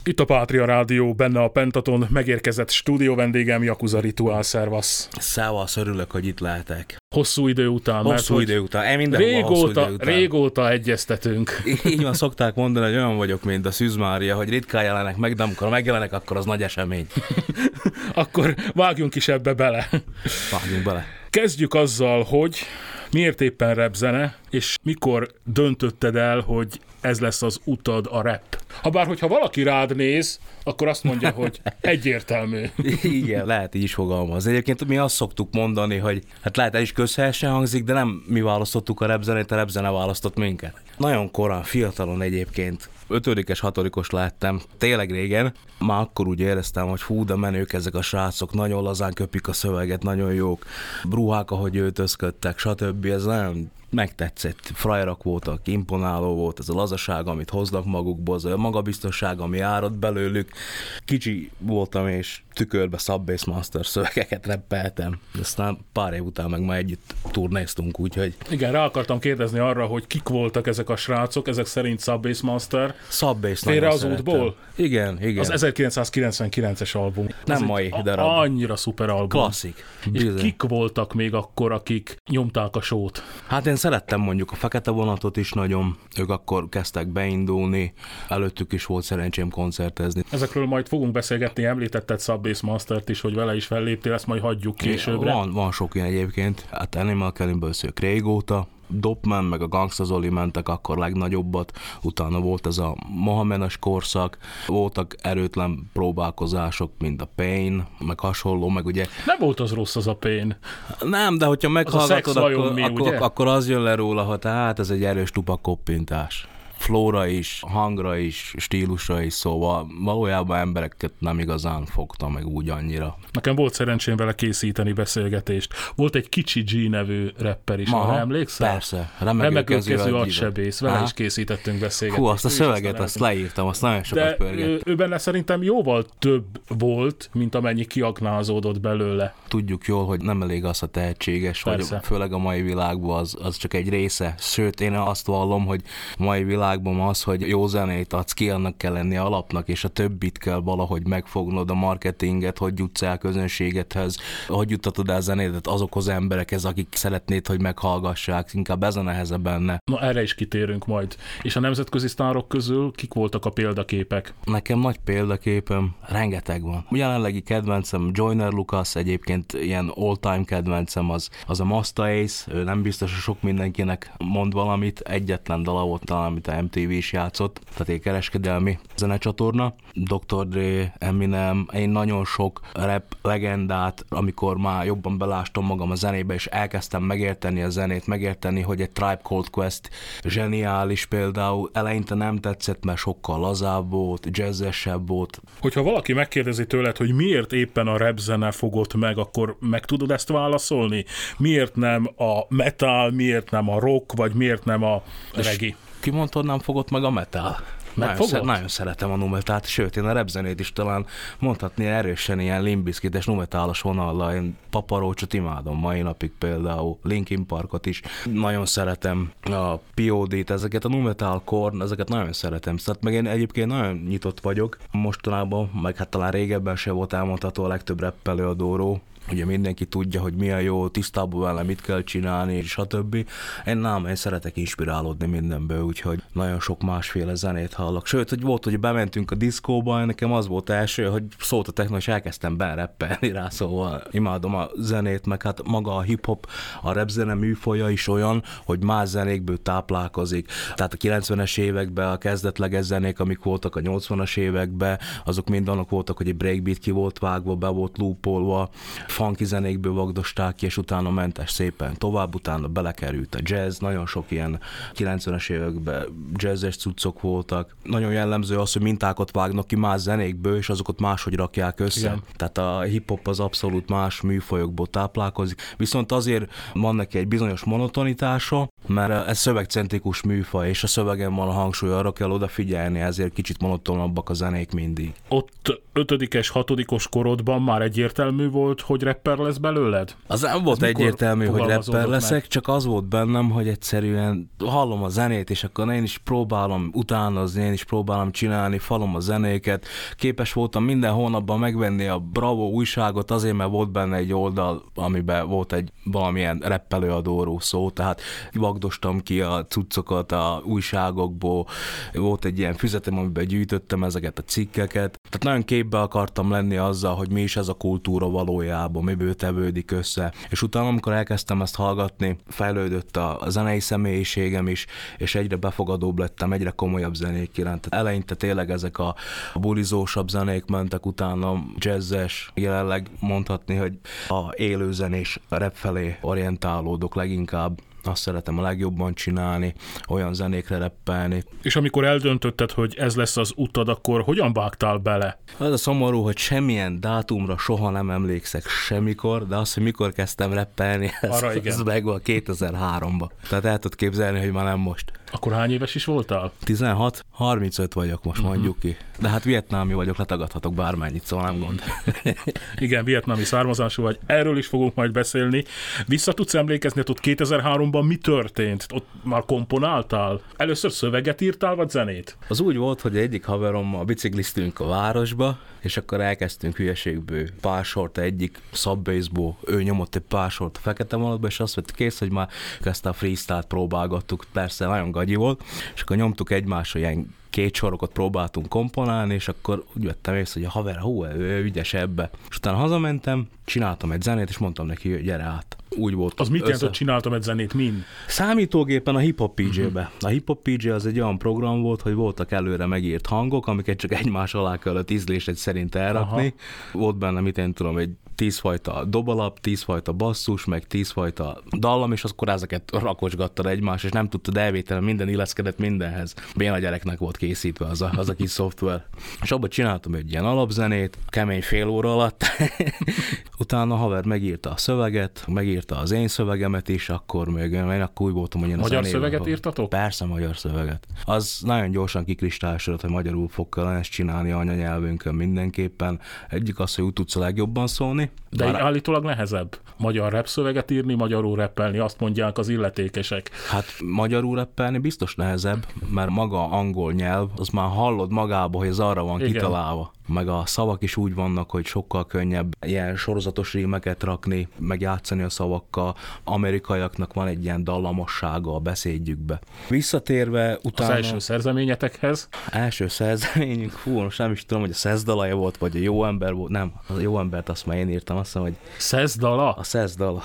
Itt a Pátria Rádió, benne a Pentaton, megérkezett stúdió vendégem Yakuza Ritual, szervasz. Szevasz, örülök, hogy itt lehetek. Hosszú idő után. Hosszú idő után. Régóta egyeztetünk. Így van, szokták mondani, hogy olyan vagyok, mint a Szűz Mária, hogy ritkán jelenek meg, de amikor megjelenek, akkor az nagy esemény. Akkor vágjunk is ebbe bele. Vágjunk bele. Kezdjük azzal, hogy miért éppen rapzene, és mikor döntötted el, hogy ez lesz az utad, a rap? Habár, hogyha valaki rád néz, akkor azt mondja, hogy egyértelmű. Igen, lehet így is fogalmazni. Egyébként mi azt szoktuk mondani, hogy hát lehet el is közhelyesen hangzik, de nem mi választottuk a rapzenét, a rapzene választott minket. Nagyon korán, fiatalon egyébként, 5-es, 6-os lettem, tényleg régen, már akkor úgy éreztem, hogy hú, de menők ezek a srácok, nagyon lazán köpik a szöveget, nagyon jók, ruhák, ahogy öltözködtek, stb. Ez nagyon megtetszett, frajerak voltak, imponáló volt ez a lazaság, amit hoznak magukból, az a magabiztosság, ami árad belőlük. Kicsi voltam, és tükörbe Sub-Bass Master szövegeket rappeltem. Aztán pár év után meg már együtt turnéztunk, úgyhogy... Igen, rá akartam kérdezni arra, hogy kik voltak ezek a srácok, ezek szerint Sub-Bass Master. Sub-Bass Félre az útból? Igen. Az 1999-es album. Nem mai darab. Annyira szuper album. Klasszik. És kik voltak még akkor, akik nyomták a sót? Hát én szerettem mondjuk a Fekete Vonatot is nagyon, ők akkor kezdtek beindulni, előttük is volt szerencsém koncertezni. Ezekről majd fogunk beszélgetni, említetted Sub-Bass Mastert is, hogy vele is felléptél, ezt majd hagyjuk későbbre. Van sok ilyen egyébként, hát Animal Cannibals-ők régóta, Dopman meg a Gangsta Zoli mentek akkor legnagyobbat, utána volt ez a Mohamedas korszak, voltak erőtlen próbálkozások, mint a Pain, meg hasonló, meg ugye... Nem volt az rossz az a Pain. Nem, de hogyha meghallgatod, akkor az jön le róla, hogy hát ez egy erős tupa koppintás. Flóra is, hangra is, stílusra is, szóval valójában embereket nem igazán fogta meg úgy annyira. Nekem volt szerencsém vele készíteni beszélgetést. Volt egy Kicsi G nevű rapper is, arra emlékszel? Persze. Remegőkező agysebész. Vele is készítettünk beszélgetést. Hú, azt a szöveget, azt leírtam, azt nagyon sokat pörget. Ő benne szerintem jóval több volt, mint amennyi kiaknázódott belőle. Tudjuk jól, hogy nem elég az a tehetséges, hogy főleg a mai világban az csak egy része. Sőt, én azt vallom, hogy a mai világban az, hogy jó zenét adsz ki, annak kell lenni alapnak, és a többit kell valahogy megfognod, a marketinget, hogy jutsz el közönségedhez, hogy juttatod el zenédet azokhoz az emberekhez, akik szeretnéd, hogy meghallgassák, inkább ez a nehezebb benne. Na, erre is kitérünk majd. És a nemzetközi sztárok közül kik voltak a példaképek? Nekem nagy példaképem, rengeteg van. Jelenlegi kedvencem Joyner Lucas, egyébként ilyen all-time kedvencem az a Masta Ace, ő nem biztos, hogy sok mindenkinek mond valamit, egyetlen dala volt talán, amit a MTV is játszott, tehát egy kereskedelmi zenecsatorna. Dr. Dre, Eminem, én nagyon sok rap legendát, amikor már jobban belástam magam a zenébe, és elkezdtem megérteni a zenét, megérteni, hogy egy Tribe Called Quest zseniális például. Eleinte nem tetszett, mert sokkal lazább volt, jazzesebb volt. Hogyha valaki megkérdezi tőled, hogy miért éppen a rap zene fogott meg, akkor meg tudod ezt válaszolni? Miért nem a metal, miért nem a rock, vagy miért nem a reggae? Ki mondta, hogy nem fogott meg a metal? Nagyon szeretem a numetát, sőt, én a rapzenét is talán mondhatni erősen ilyen Limp Bizkit-es numetálos vonallal. Én Paparócsot imádom mai napig például, Linkin Parkot is. Nagyon szeretem a POD-t, ezeket a numetal Korn, ezeket nagyon szeretem. Tehát meg én egyébként nagyon nyitott vagyok mostanában, meg hát talán régebben se volt elmondható a legtöbb rap előadóról. Ugye mindenki tudja, hogy mi a jó, tisztában vele mit kell csinálni, stb. Én szeretek inspirálódni mindenből, úgyhogy nagyon sok másféle zenét hallok. Sőt, hogy volt, hogy bementünk a diszkóba, nekem az volt első, hogy szólt a techno, és elkezdtem benreppelni rá, szóval imádom a zenét, meg hát maga a hip-hop, a rap zene műfaja is olyan, hogy más zenékből táplálkozik. Tehát a 90-es években a kezdetleges zenék, amik voltak a 80-as években, azok mind annak voltak, hogy egy breakbeat ki volt vágva, be volt loopolva, funky zenékből vagdosták ki, és utána mentes szépen tovább, utána belekerült a jazz, nagyon sok ilyen 90-es években jazzes cuccok voltak. Nagyon jellemző az, hogy mintákat vágnak ki más zenékből, és azokat máshogy rakják össze. Igen. Tehát a hip-hop az abszolút más műfajokból táplálkozik, viszont azért van neki egy bizonyos monotonitása, mert ez szövegcentrikus műfaj, és a szövegen van a hangsúly, arra kell odafigyelni, ezért kicsit monotonabbak a zenék mindig. Ott 5-es, 6-os korodban már egyértelmű volt, hogy rapper lesz belőled? Az nem volt egyértelmű, hogy rapper leszek, csak az volt bennem, hogy egyszerűen hallom a zenét, és akkor én is próbálom utánozni, én is próbálom csinálni, falom a zenéket. Képes voltam minden hónapban megvenni a Bravo újságot, azért, mert volt benne egy oldal, amiben volt egy valamilyen rappelőadóról szó, tehát vagdostam ki a cuccokat a újságokból, volt egy ilyen füzetem, amiben gyűjtöttem ezeket a cikkeket. Tehát nagyon képbe akartam lenni azzal, hogy mi is ez a kultúra valójában, miből tevődik össze. És utána, amikor elkezdtem ezt hallgatni, fejlődött a zenei személyiségem is, és egyre befogadóbb lettem, egyre komolyabb zenék iránt. Eleinte tényleg ezek a bulizósabb zenék mentek, utána jazzes, jelenleg mondhatni, hogy a élőzenés rap felé orientálódok leginkább. Azt szeretem a legjobban csinálni, olyan zenékre rappelni. És amikor eldöntötted, hogy ez lesz az utad, akkor hogyan vágtál bele? Az a szomorú, hogy semmilyen dátumra soha nem emlékszek semmikor, de az, hogy mikor kezdtem rappelni, ez megvan 2003-ban. Tehát el tudod képzelni, hogy már nem most. Akkor hány éves is voltál? 16, 35 vagyok most, mondjuk ki. De hát vietnámi vagyok, letagadhatok bármennyit, szóval nem gond. Igen, vietnámi származású vagy, erről is fogunk majd beszélni. Vissza tudsz emlékezni, hogy ott 2003-ban mi történt? Ott már komponáltál? Először szöveget írtál, vagy zenét? Az úgy volt, hogy egyik haverommal bicikliztünk a városba, és akkor elkezdtünk hülyeségből pár sort egyik Subbase-ból, ő nyomott egy pár sort a fekete vonatba, és azt vett kész, hogy már ezt a freestyle-t próbálgattuk, persze nagyon gagyi volt, és akkor nyomtuk egymásra ilyen 2 sorokat próbáltunk komponálni, és akkor úgy vettem észre, hogy a haver, ő ügyes ebbe. És utána hazamentem, csináltam egy zenét, és mondtam neki, hogy gyere át. Úgy volt. Az mit jelent, hogy csináltam egy zenét? Min? Számítógépen a Hip Hop PJ-be. A Hip Hop PJ az egy olyan program volt, hogy voltak előre megírt hangok, amiket csak egymás alá kellett ízlésed szerint elrakni. Aha. Volt benne, mit én tudom, egy 10 fajta dobalap, 10 fajta basszus, meg 10 fajta dallam, és akkor ezeket rakosgattad egymás, és nem tudtad elvételen, minden illeszkedett mindenhez. Béna gyereknek volt készítve az a kis szoftver. És abban csináltam egy ilyen alapzenét, kemény fél óra alatt. Utána a haver megírta a szöveget, megírta az én szövegemet is, akkor még én akkor úgy voltam, hogy én magyar szöveget írtatok? Persze, magyar szöveget. Az nagyon gyorsan kikristályosodott, hogy magyarul fog kellene ezt csinálni anyanyelvünkön mindenképpen. Egyik az, hogy úgy tudsz a legjobban szólni. De állítólag nehezebb magyar rap szöveget írni, magyarul rappelni, azt mondják az illetékesek. Hát magyarul rappelni biztos nehezebb, mert maga angol nyelv, az már hallod magába, hogy ez arra van kitalálva. Meg a szavak is úgy vannak, hogy sokkal könnyebb ilyen sorozatos rímeket rakni, meg játszani a szavakkal. Amerikaiaknak van egy ilyen dallamossága a beszédjükbe. Visszatérve utána... Az első szerzeményetekhez? Első szerzeményünk, most nem is tudom, hogy a Szezdalaja volt, vagy a Jó ember volt. Nem, a Jó embert azt már én írtam, azt hiszem, hogy... Szezdala? A Szezdala.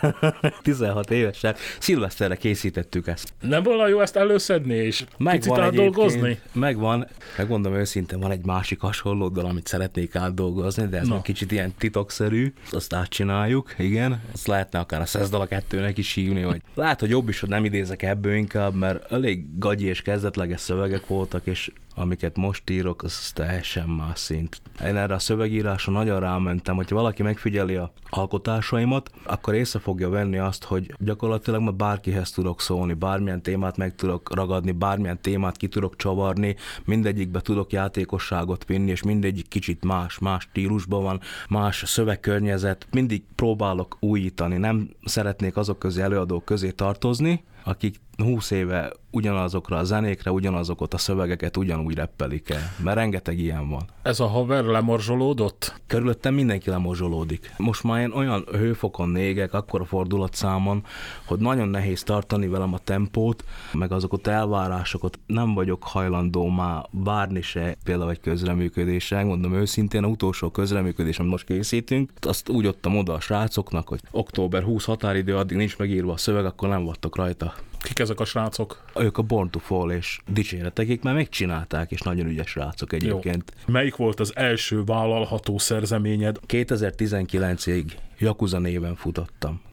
16 évesen. Szilveszterre készítettük ezt. Nem volna jó ezt előszedni és picit átdolgozni? Megvan. Megmondom őszintén, van egy másik hasonló, amit szeretnék átdolgozni, de ez egy kicsit ilyen titokszerű, azt átcsináljuk, igen. Azt lehetne akár a Szezdala 2-nek is hívni, vagy lehet, hogy jobb is, hogy nem idézek ebből inkább, mert elég gagyi és kezdetleges szövegek voltak, és amiket most írok, az teljesen más szint. Én erre a szövegírásra nagyon rámentem, hogyha valaki megfigyeli a alkotásaimat, akkor észre fogja venni azt, hogy gyakorlatilag már bárkihez tudok szólni, bármilyen témát meg tudok ragadni, bármilyen témát ki tudok csavarni, mindegyikbe tudok játékosságot vinni, és mindegyik kicsit más stílusban van, más szövegkörnyezet, mindig próbálok újítani, nem szeretnék azok közé, előadók közé tartozni, akik 20 éve ugyanazokra a zenékre, ugyanazokat a szövegeket ugyanúgy rappelik el, mert rengeteg ilyen van. Ez a haver lemorzsolódott? Körülöttem mindenki lemorzsolódik. Most már én olyan hőfokon négek, akkora fordulatszámon, hogy nagyon nehéz tartani velem a tempót, meg azokat elvárásokat nem vagyok hajlandó már várni se, például egy közreműködésre. Mondom őszintén, a utolsó közreműködés, amit most készítünk, azt úgy adtam oda a srácoknak, hogy október 20 határidő, addig nincs megírva a szöveg, akkor nem vattok rajta. Kik ezek a srácok? Ők a Born to Fall és dicséretekig, mert megcsinálták, és nagyon ügyes srácok egyébként. Jó. Melyik volt az első vállalható szerzeményed? 2019-ig Yakuza néven futottam.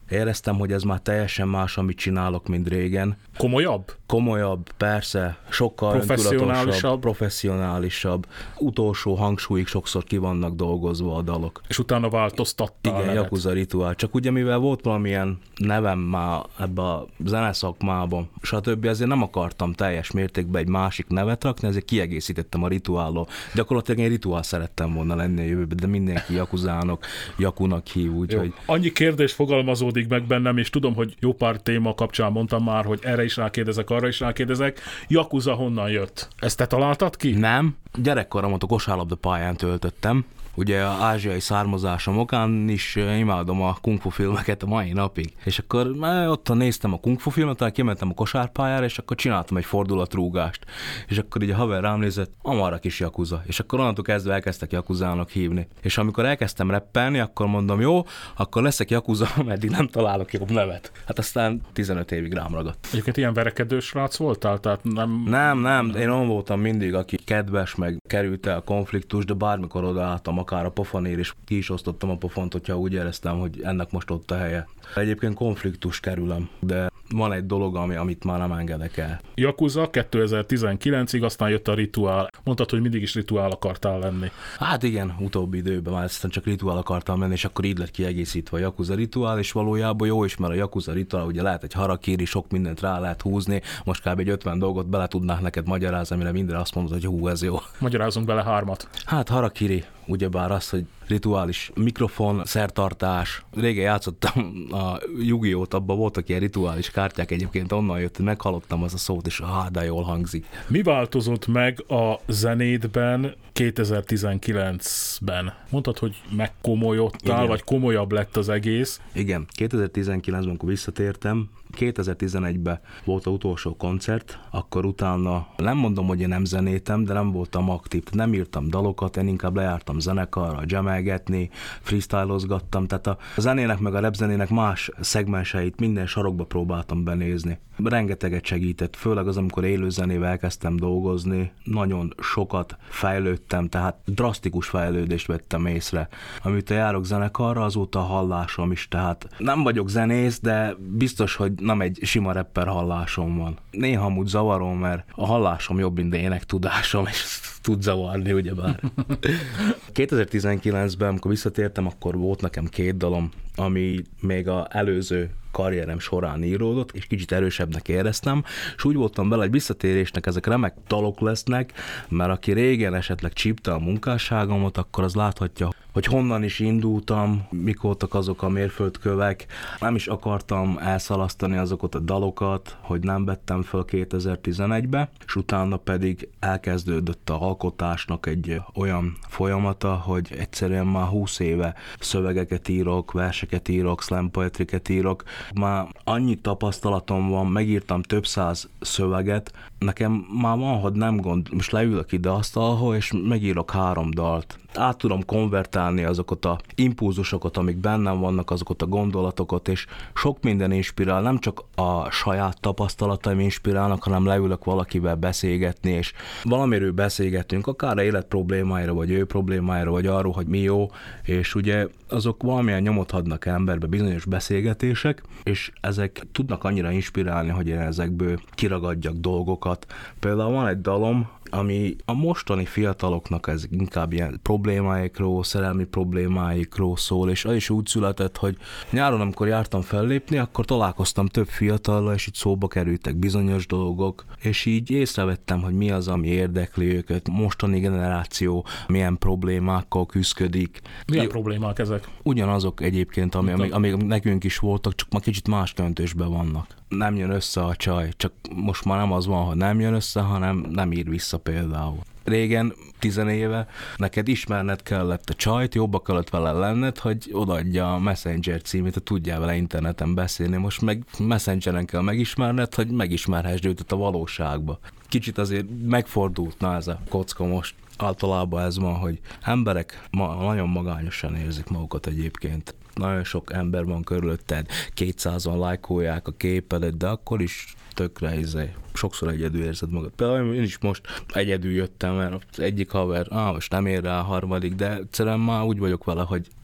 Éreztem, hogy ez már teljesen más, amit csinálok, mint régen. Komolyabb, persze, sokkal professzionálisabb. Utolsó hangsúlyig sokszor ki vannak dolgozva a dalok. És utána változtattál. Igen, Yakuza Ritual. Csak ugye, mivel volt valamilyen nevem már ebbe a zeneszakmában, stb. Ezért nem akartam teljes mértékben egy másik nevet rakni, ezért kiegészítettem a Rituállal. Gyakorlatilag én Rituál szerettem volna lenni a jövőben, de mindenki Yakunak hív, úgyhogy... Annyi kérdés fogalmazódik meg bennem, és tudom, hogy jó pár téma kapcsán mondtam már, hogy erre is rákérdezek, arra is rákérdezek. Yakuza honnan jött? Ezt te találtad ki? Nem. Gyerekkoramat a kosárlabda pályán töltöttem. Ugye az ázsiai származásom okán is imádom a kung fu filmeket a mai napig. És akkor ott néztem a kung fu filmet, tehát kimentem a kosárpályára, és akkor csináltam egy fordulatrúgást. És akkor így a haver rám nézett, amarra kis Yakuza. És akkor onnantól kezdve elkezdtek Yakuzának hívni. És amikor elkezdtem rappelni, akkor mondom, jó, akkor leszek Yakuza, meddig nem találok jobb nevet. Hát aztán 15 évig rám ragadt. Egyébként ilyen verekedős srác voltál? Tehát Nem, én olyan voltam mindig, aki kedves, meg került el a konfliktus, de bármikor odaálltam, akár a pofonért, és ki is osztottam a pofont, hogyha úgy éreztem, hogy ennek most ott a helye. Egyébként konfliktus kerülöm, de van egy dolog, amit már nem engedek el. Yakuza 2019-ig, aztán jött a Rituál. Mondtad, hogy mindig is Rituál akartál lenni. Hát igen, utóbbi időben már aztán csak Rituál akartam lenni, és akkor így lett kiegészítve a Yakuza Rituál, és valójában jó is, mert a Yakuza Rituál, ugye lehet egy harakiri, sok mindent rá lehet húzni, most kb. Egy 50 dolgot bele tudnák neked magyarázni, amire mindenre azt mondod, hogy hú, ez jó. Magyarázunk bele 3. Hát harakiri, ugyebár az, hogy rituális mikrofon, szertartás. Régen játszottam a Yu-Gi-Oh-t, abban voltak ilyen rituális kártyák, egyébként onnan jött, hogy meghallottam az a szót, és de jól hangzik. Mi változott meg a zenédben 2019-ben? Mondtad, hogy megkomolyodtál, igen, vagy komolyabb lett az egész? Igen, 2019-ben, amikor visszatértem, 2011-ben volt az utolsó koncert, akkor utána nem mondom, hogy én nem zenétem, de nem voltam aktív, nem írtam dalokat, én inkább lejártam zenekarra, jamelgetni, freestylozgattam, tehát a zenének meg a rapzenének más szegmenseit minden sarokba próbáltam benézni. Rengeteget segített, főleg az, amikor élőzenével elkezdtem dolgozni, nagyon sokat fejlődtem, tehát drasztikus fejlődést vettem észre. Amióta járok zenekarra, azóta a hallásom is, tehát nem vagyok zenész, de biztos, hogy nem egy sima rapper hallásom van. Néha amúgy zavarom, mert a hallásom jobb, mint énektudásom, és tud zavarni, ugyebár. 2019-ben, amikor visszatértem, akkor volt nekem 2 dalom, ami még az előző karrierem során íródott, és kicsit erősebbnek éreztem, és úgy voltam vele, hogy visszatérésnek ezek remek dalok lesznek, mert aki régen esetleg csípte a munkásságomat, akkor az láthatja, hogy honnan is indultam, mik voltak azok a mérföldkövek. Nem is akartam elszalasztani azokat a dalokat, hogy nem vettem föl 2011-be, és utána pedig elkezdődött a alkotásnak egy olyan folyamata, hogy egyszerűen már 20 éve szövegeket írok, verseket írok, slam poetriket írok. Már annyi tapasztalatom van, megírtam több 100 szöveget, nekem már van, hogy nem gond, most leülök ide asztalhoz, és megírok 3 dalt. Át tudom konvertálni azokat a impulzusokat, amik bennem vannak, azokat a gondolatokat, és sok minden inspirál, nem csak a saját tapasztalataim inspirálnak, hanem leülök valakivel beszélgetni, és valamiről beszélgetünk, akár élet problémáira, vagy ő problémáira, vagy arról, hogy mi jó, és ugye azok valamilyen nyomot adnak emberbe, bizonyos beszélgetések, és ezek tudnak annyira inspirálni, hogy én ezekből kiragadjak dolgokat. Például van egy dalom, ami a mostani fiataloknak ez inkább ilyen problémáikról, szerelmi problémáikról szól, és az is úgy született, hogy nyáron, amikor jártam fellépni, akkor találkoztam több fiatallal, és így szóba kerültek bizonyos dolgok, és így észrevettem, hogy mi az, ami érdekli őket, mostani generáció milyen problémákkal küszködik. Milyen problémák ezek? Ugyanazok egyébként, amik nekünk is voltak, csak ma kicsit más köntösben vannak. Nem jön össze a csaj, csak most már nem az van, hogy nem jön össze, hanem nem ír vissza például. Régen, 10 éve, neked ismerned kellett a csajt, jobba kellett vele lenned, hogy odaadja a Messenger címét, hogy tudjál vele interneten beszélni. Most meg Messengeren kell megismerned, hogy megismerhessd őt a valóságba. Kicsit azért megfordult, ez a kocka most. Általában ez van, hogy emberek nagyon magányosan érzik magukat egyébként. Nagyon sok ember van körülötted, 200-an lájkolják a képedet, de akkor is tökre sokszor egyedül érzed magad. Például én is most egyedül jöttem, mert az egyik haver, most nem ér rá a harmadik, de egyszerűen már úgy vagyok vele, hogy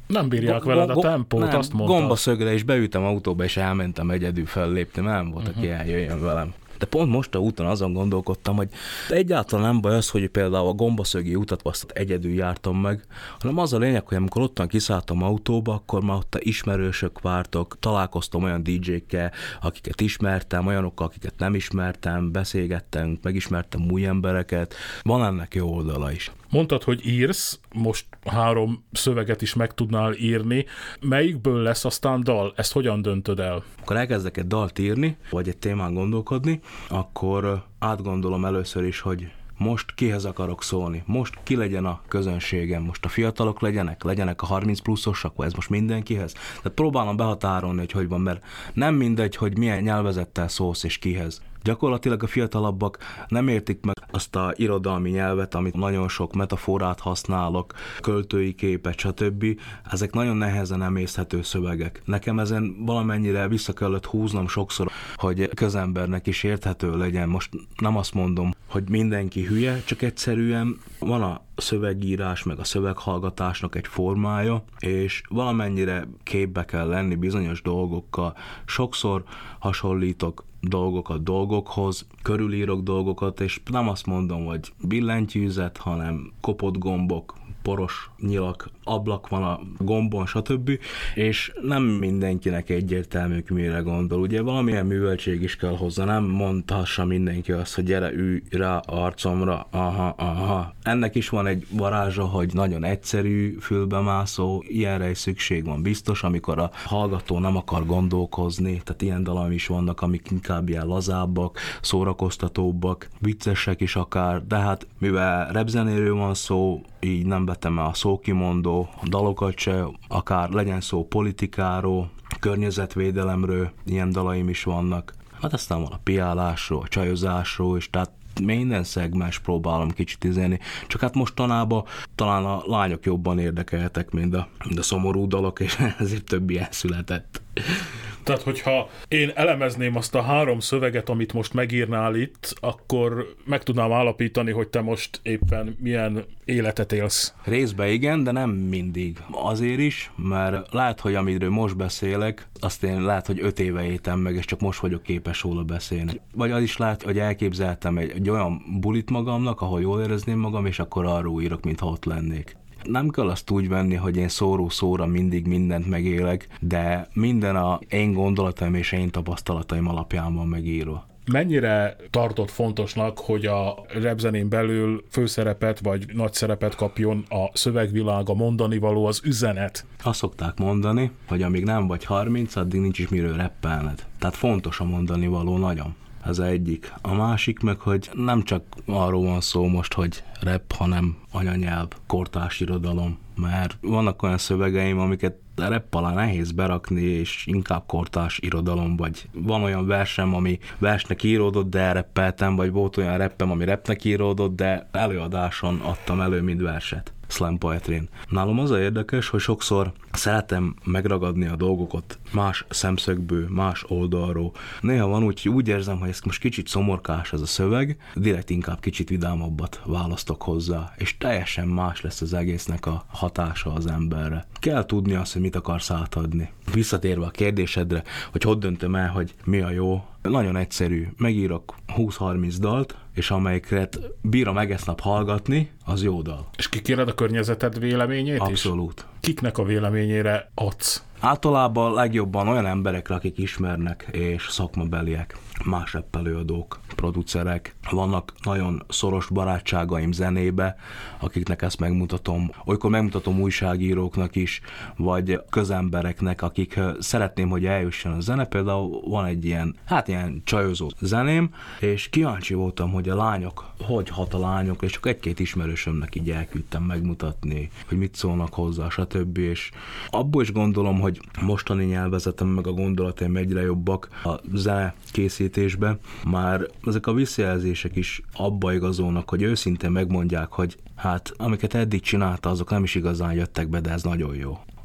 Nem bírják veled a tempót, azt mondtad. Gombaszögre is beültem autóba, és elmentem egyedül fellépni, nem volt, aki eljöjjön velem. De pont most a úton azon gondolkodtam, hogy egyáltalán nem baj az, hogy például a gombaszögi utat azt egyedül jártam meg, hanem az a lényeg, hogy amikor ottan kiszálltam autóba, akkor már ott ismerősök vártak, találkoztam olyan DJ-kkel, akiket ismertem, olyanokkal, akiket nem ismertem, beszélgettünk, megismertem új embereket. Van ennek jó oldala is. Mondtad, hogy írsz, most 3 szöveget is meg tudnál írni. Melyikből lesz aztán dal? Ezt hogyan döntöd el? Akkor elkezdek egy dalt írni, vagy egy témán gondolkodni, akkor átgondolom először is, hogy most kihez akarok szólni, most ki legyen a közönségem, most a fiatalok legyenek a 30 pluszosak, vagy ez most mindenkihez. Tehát próbálom behatárolni, hogy van, mert nem mindegy, hogy milyen nyelvezettel szólsz és kihez. Gyakorlatilag a fiatalabbak nem értik meg azt a irodalmi nyelvet, amit nagyon sok metaforát használok, költői képet, stb. Ezek nagyon nehezen emészhető szövegek. Nekem ezen valamennyire vissza kellett húznom sokszor, hogy közembernek is érthető legyen. Most nem azt mondom, hogy mindenki hülye, csak egyszerűen van a szövegírás, meg a szöveghallgatásnak egy formája, és valamennyire képbe kell lenni bizonyos dolgokkal. Sokszor hasonlítok dolgokat dolgokhoz, körülírok dolgokat, és nem azt mondom, hogy billentyűzet, hanem kopott gombok, poros nyilak, ablak van a gombon, stb. És nem mindenkinek egyértelmű, mire gondol. Ugye valamilyen műveltség is kell hozzá, nem mondhassa mindenki azt, hogy gyere, ülj rá arcomra, aha. Ennek is van egy varázsa, hogy nagyon egyszerű, fülbemászó, ilyenre is szükség van biztos, amikor a hallgató nem akar gondolkozni, tehát ilyen dalai is vannak, amik inkább ilyen lazábbak, szórakoztatóbbak, viccesek is akár, de hát mivel repzenéről van szó, így nem vettem el a szókimondó dalokat se, akár legyen szó politikáról, környezetvédelemről, ilyen dalaim is vannak. Hát aztán van a piálásról, a csajozásról is, tehát minden szegmens próbálom kicsit izelni, csak hát mostanában talán a lányok jobban érdekeltek, mint a szomorú dalok, és ezért több ilyen született. Tehát, hogyha én elemezném azt a 3 szöveget, amit most megírnál itt, akkor meg tudnám állapítani, hogy te most éppen milyen életet élsz. Részben igen, de nem mindig. Azért is, mert lehet, hogy amiről most beszélek, azt én lehet, hogy 5 éve éltem meg, és csak most vagyok képes róla beszélni. Vagy az is lehet, hogy elképzeltem egy olyan bulit magamnak, ahol jól érezném magam, és akkor arról írok, mintha ott lennék. Nem kell azt úgy venni, hogy én szóról szóra mindig mindent megélek, de minden a én gondolataim és én tapasztalataim alapján van megírva. Mennyire tartod fontosnak, hogy a rapzenén belül főszerepet vagy nagy szerepet kapjon a szövegvilág, a mondani való, az üzenet? Azt szokták mondani, hogy amíg nem vagy 30, addig nincs is miről rappelned. Tehát fontos a mondani való nagyon. Ez egyik. A másik meg, hogy nem csak arról van szó most, hogy rap, hanem anyanyelv, kortárs irodalom. Mert vannak olyan szövegeim, amiket rap alá nehéz berakni, és inkább kortárs irodalom, vagy van olyan versem, ami versnek íródott, de elreppeltem, vagy volt olyan rappem, ami rapnek íródott, de előadáson adtam elő, mint verset. Slam poetry-n. Nálam az a érdekes, hogy sokszor szeretem megragadni a dolgokat más szemszögből, más oldalról. Néha van úgy érzem, hogy ez most kicsit szomorkás ez a szöveg, direkt inkább kicsit vidámabbat választok hozzá, és teljesen más lesz az egésznek a hatása az emberre. Kell tudni azt, hogy mit akarsz átadni. Visszatérve a kérdésedre, hogy döntöm el, hogy mi a jó, nagyon egyszerű. Megírok 20-30 dalt, és amelyiket bírom egész nap hallgatni, az jó dal. És kikéred a környezeted véleményét? Abszolút. Is? Kiknek a véleményére adsz? Általában legjobban olyan emberekre, akik ismernek, és szakmabeliek, más rappelőadók, producerek. Vannak nagyon szoros barátságaim zenébe, akiknek ezt megmutatom. Olykor megmutatom újságíróknak is, vagy közembereknek, akik szeretném, hogy eljusson a zene. Például van egy ilyen csajozó zeném, és kíváncsi voltam, hogy a lányok, hogy hat a lányok, és csak egy-két ismerősömnek így elküldtem megmutatni, hogy mit szólnak hozzá, stb. És abból is gondolom, hogy mostani nyelvezetem meg a gondolataim egyre jobbak a zene készítésben. Már ezek a visszajelzések is abba igazolnak, hogy őszintén megmondják, hogy hát amiket eddig csinálta, azok nem is igazán jöttek be, de ez nagyon jó.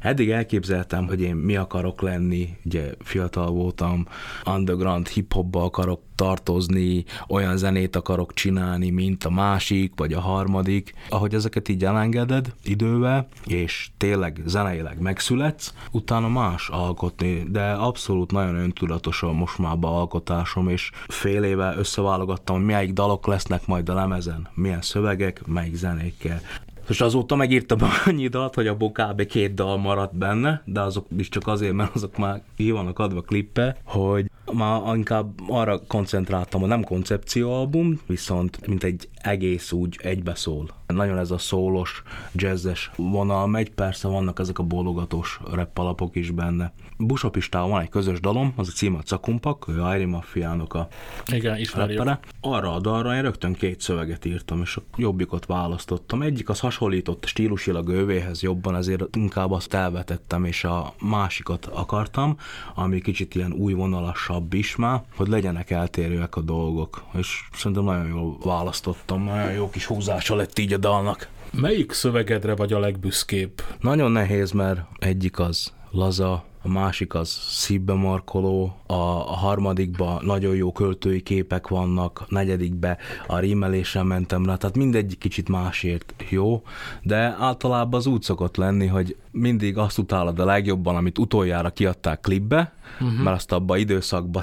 Eddig elképzeltem, hogy én mi akarok lenni, ugye fiatal voltam, underground hip-hopba akarok tartozni, olyan zenét akarok csinálni, mint a másik, vagy a harmadik. Ahogy ezeket így elengeded idővel, és tényleg zeneileg megszületsz, utána más alkotni, de abszolút nagyon öntudatosan most már alkotásom, és fél éve összeválogattam, hogy melyik dalok lesznek majd a lemezen, milyen szövegek, melyik zenékkel. És azóta megírtam annyi dalt, hogy abból kb. 2 dal maradt benne, de azok is csak azért, mert azok már ki vannak adva klippe, hogy már inkább arra koncentráltam, hogy nem koncepcióalbum, viszont mint egy egész úgy egybeszól. Nagyon ez a szólos, jazzes vonal megy, persze vannak ezek a bólogatós rap alapok is benne. Busa Pistával van egy közös dalom, az a címe a Cakumpak, ő Airi Maffiának a rappere. Arra a dalra én rögtön 2 szöveget írtam, és a jobbikot választottam. Egyik az hasonlított stílusilag ővéhez jobban, ezért inkább azt elvetettem, és a másikat akartam, ami kicsit ilyen új vonalasabb is már, hogy legyenek eltérőek a dolgok. És szerintem nagyon jól választottam, nagyon jó kis húzása lett így a dalnak. Melyik szövegedre vagy a legbüszkébb? Nagyon nehéz, mert egyik az laza, a másik az szívbe markoló, a harmadikban nagyon jó költői képek vannak, a negyedikben a rímeléssel mentem rá, tehát mindegyik kicsit másért jó, de általában az úgy szokott lenni, hogy mindig azt utálod a legjobban, amit utoljára kiadták klipbe, mert azt abban időszakban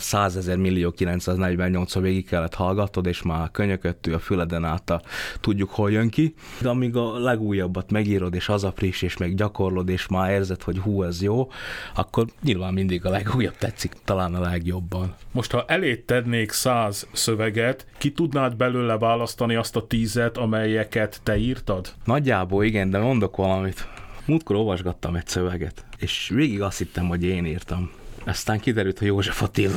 100.000.948-szor végig kellett hallgatod, és már könyököttő a füleden át tudjuk, hol jön ki. De amíg a legújabbat megírod, és az a friss, és meg gyakorlod, és már érzed, hogy hú, ez jó, akkor nyilván mindig a legújabb tetszik, talán a legjobban. Most, ha elét tennék 100 szöveget, ki tudnád belőle választani azt a 10-et, amelyeket te írtad? Nagyjából igen, de mondok valamit. Múltkor olvasgattam egy szöveget, és végig azt hittem, hogy én írtam. Aztán kiderült, hogy József Attila.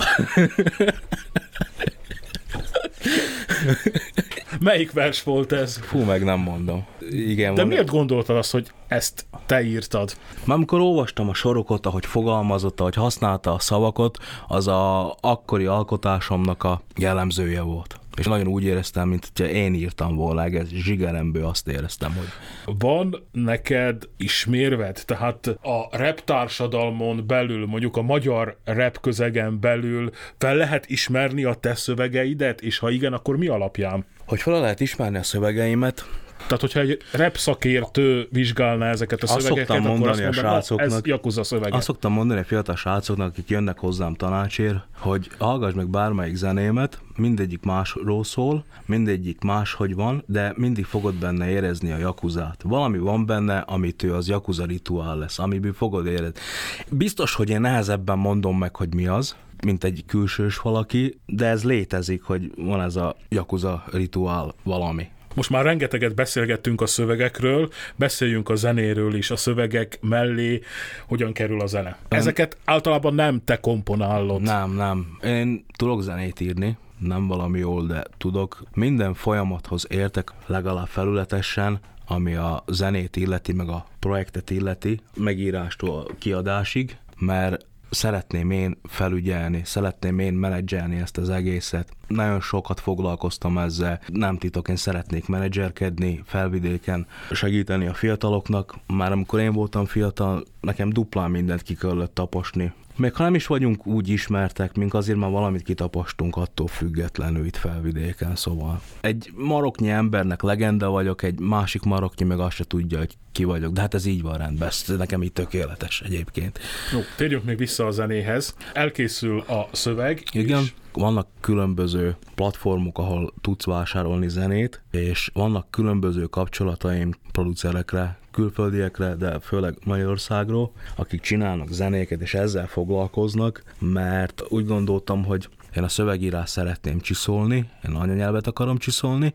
Melyik vers volt ez? Fú, meg nem mondom. Igen, de miért gondoltad azt, hogy ezt te írtad? Mert amikor olvastam a sorokat, ahogy fogalmazott, ahogy használta a szavakat, az a akkori alkotásomnak a jellemzője volt. És nagyon úgy éreztem, mint hogyha én írtam volna, ez zsigeremből azt éreztem, hogy... Van neked ismérved? Tehát a rap társadalmon belül, mondjuk a magyar rap közegen belül fel lehet ismerni a te szövegeidet, és ha igen, akkor mi alapján? Hogy fel lehet ismerni a szövegeimet? Tehát, hogyha egy rap szakértő vizsgálná ezeket a szövegeket, akkor azt mondaná, ez Yakuza szövege. Azt szoktam mondani a fiatal srácoknak, akik jönnek hozzám tanácsért, hogy hallgass meg bármelyik zenémet, mindegyik másról szól, mindegyik máshogy van, de mindig fogod benne érezni a Yakuzát. Valami van benne, amitől az Yakuza rituál lesz, amiből fogod érezni. Biztos, hogy én nehezebben mondom meg, hogy mi az, mint egy külsős valaki, de ez létezik, hogy van ez a Yakuza rituál valami. Most már rengeteget beszélgettünk a szövegekről, beszéljünk a zenéről is, a szövegek mellé hogyan kerül a zene. Ezeket általában nem te komponálod. Nem. Én tudok zenét írni, nem valami jól, de tudok. Minden folyamathoz értek legalább felületesen, ami a zenét illeti, meg a projektet illeti, megírástól a kiadásig, mert szeretném én felügyelni, szeretném én menedzselni ezt az egészet. Nagyon sokat foglalkoztam ezzel, nem titok, én szeretnék menedzserkedni Felvidéken, segíteni a fiataloknak. Már amikor én voltam fiatal, nekem duplán mindent ki kellett taposni. Még ha nem is vagyunk úgy ismertek, mink azért már valamit kitapostunk attól függetlenül itt Felvidéken, szóval. Egy maroknyi embernek legenda vagyok, egy másik maroknyi meg azt se tudja, hogy ki vagyok, de hát ez így van rendben, ez nekem így tökéletes egyébként. Jó, térjünk még vissza a zenéhez. Elkészül a szöveg. Igen. És... vannak különböző platformok, ahol tudsz vásárolni zenét, és vannak különböző kapcsolataim producerekre, külföldiekre, de főleg Magyarországról, akik csinálnak zenéket, és ezzel foglalkoznak, mert úgy gondoltam, hogy én a szövegírás szeretném csiszolni, én anyanyelvet akarom csiszolni,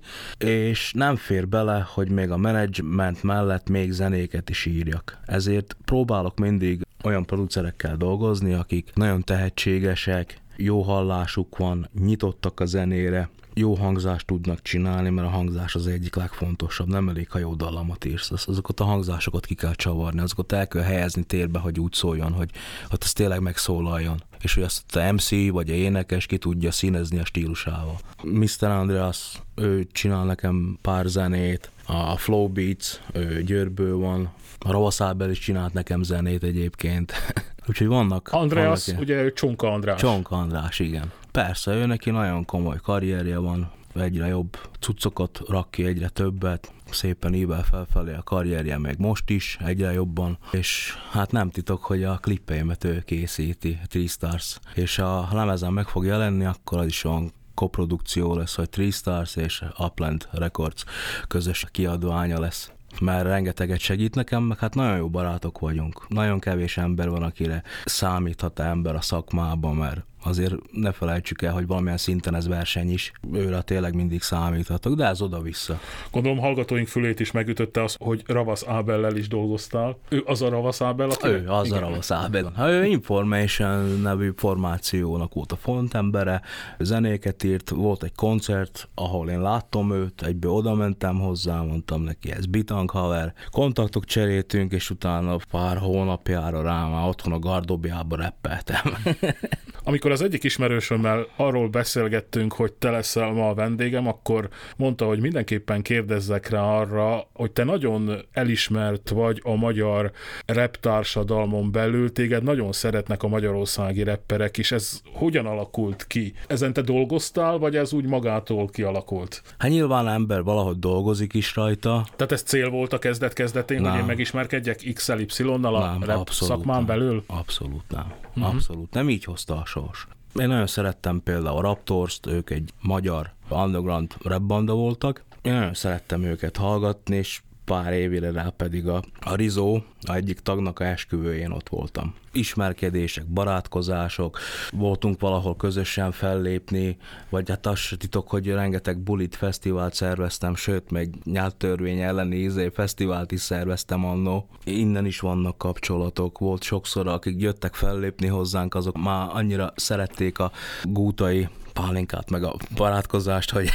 és nem fér bele, hogy még a menedzsment mellett még zenéket is írjak. Ezért próbálok mindig olyan producerekkel dolgozni, akik nagyon tehetségesek, jó hallásuk van, nyitottak a zenére, jó hangzást tudnak csinálni, mert a hangzás az egyik legfontosabb. Nem elég, ha jó dallamot írsz. Azokat a hangzásokat ki kell csavarni, azokat el kell helyezni térbe, hogy úgy szóljon, hogy az tényleg megszólaljon. És hogy azt a MC vagy a énekes ki tudja színezni a stílusával. Mr. Andreas, ő csinál nekem pár zenét, a Flow Beats, Győrből van, a Ravasz Ábel is csinált nekem zenét egyébként. Úgyhogy vannak... Andreas, ugye Csonka András. Csonka András, igen. Persze, ő neki nagyon komoly karrierje van, egyre jobb cuccokat rak ki, egyre többet, szépen ível felfelé a karrierje, meg most is egyre jobban, és hát nem titok, hogy a klippeimet ő készíti, Three Stars, és a lemezen meg fog jelenni, akkor az is olyan koprodukció lesz, hogy Three Stars és Upland Records közös kiadványa lesz. Mert rengeteget segít nekem, meg hát nagyon jó barátok vagyunk. Nagyon kevés ember van, akire számíthat ember a szakmában, mert azért ne felejtsük el, hogy valamilyen szinten ez verseny is. Őre tényleg mindig számíthatok, de ez oda-vissza. Gondolom hallgatóink fülét is megütötte az, hogy Ravasz Ábellel is dolgoztál. Ő az a Ravasz Ábel, aki... Ő az igen. A Ravasz Ábel. Ő Information nevű formációnak volt a frontembere, zenéket írt, volt egy koncert, ahol én láttam őt, egyből oda mentem hozzá, mondtam neki, ez bitang haver. Kontaktok cseréltünk, és utána pár hónapjára rá már otthon a Gardóbiába reppeltem. Amikor az egyik ismerősömmel arról beszélgettünk, hogy te leszel ma a vendégem, akkor mondta, hogy mindenképpen kérdezzek rá arra, hogy te nagyon elismert vagy a magyar rap társadalmon belül, téged nagyon szeretnek a magyarországi rapperek is. Ez hogyan alakult ki? Ezen te dolgoztál, vagy ez úgy magától kialakult? Hát nyilván ember valahogy dolgozik is rajta. Tehát ez cél volt a kezdet-kezdetén, hogy én megismerkedjek XY-nal a rap szakmán nem. belül? Abszolút nem. Abszolút nem így hozta a sors. Én nagyon szerettem például a Raptors-t, ők egy magyar underground rap banda voltak. Én nagyon szerettem őket hallgatni, és pár évére rá pedig a Rizzo, a egyik tagnak a esküvőjén ott voltam. Ismerkedések, barátkozások, voltunk valahol közösen fellépni, vagy hát az se titok, hogy rengeteg bulit, fesztivált szerveztem, sőt, meg nyelvtörvény elleni fesztivált is szerveztem annó. Innen is vannak kapcsolatok, volt sokszor, akik jöttek fellépni hozzánk, azok már annyira szerették a gútai pálinkát, meg a barátkozást, hogy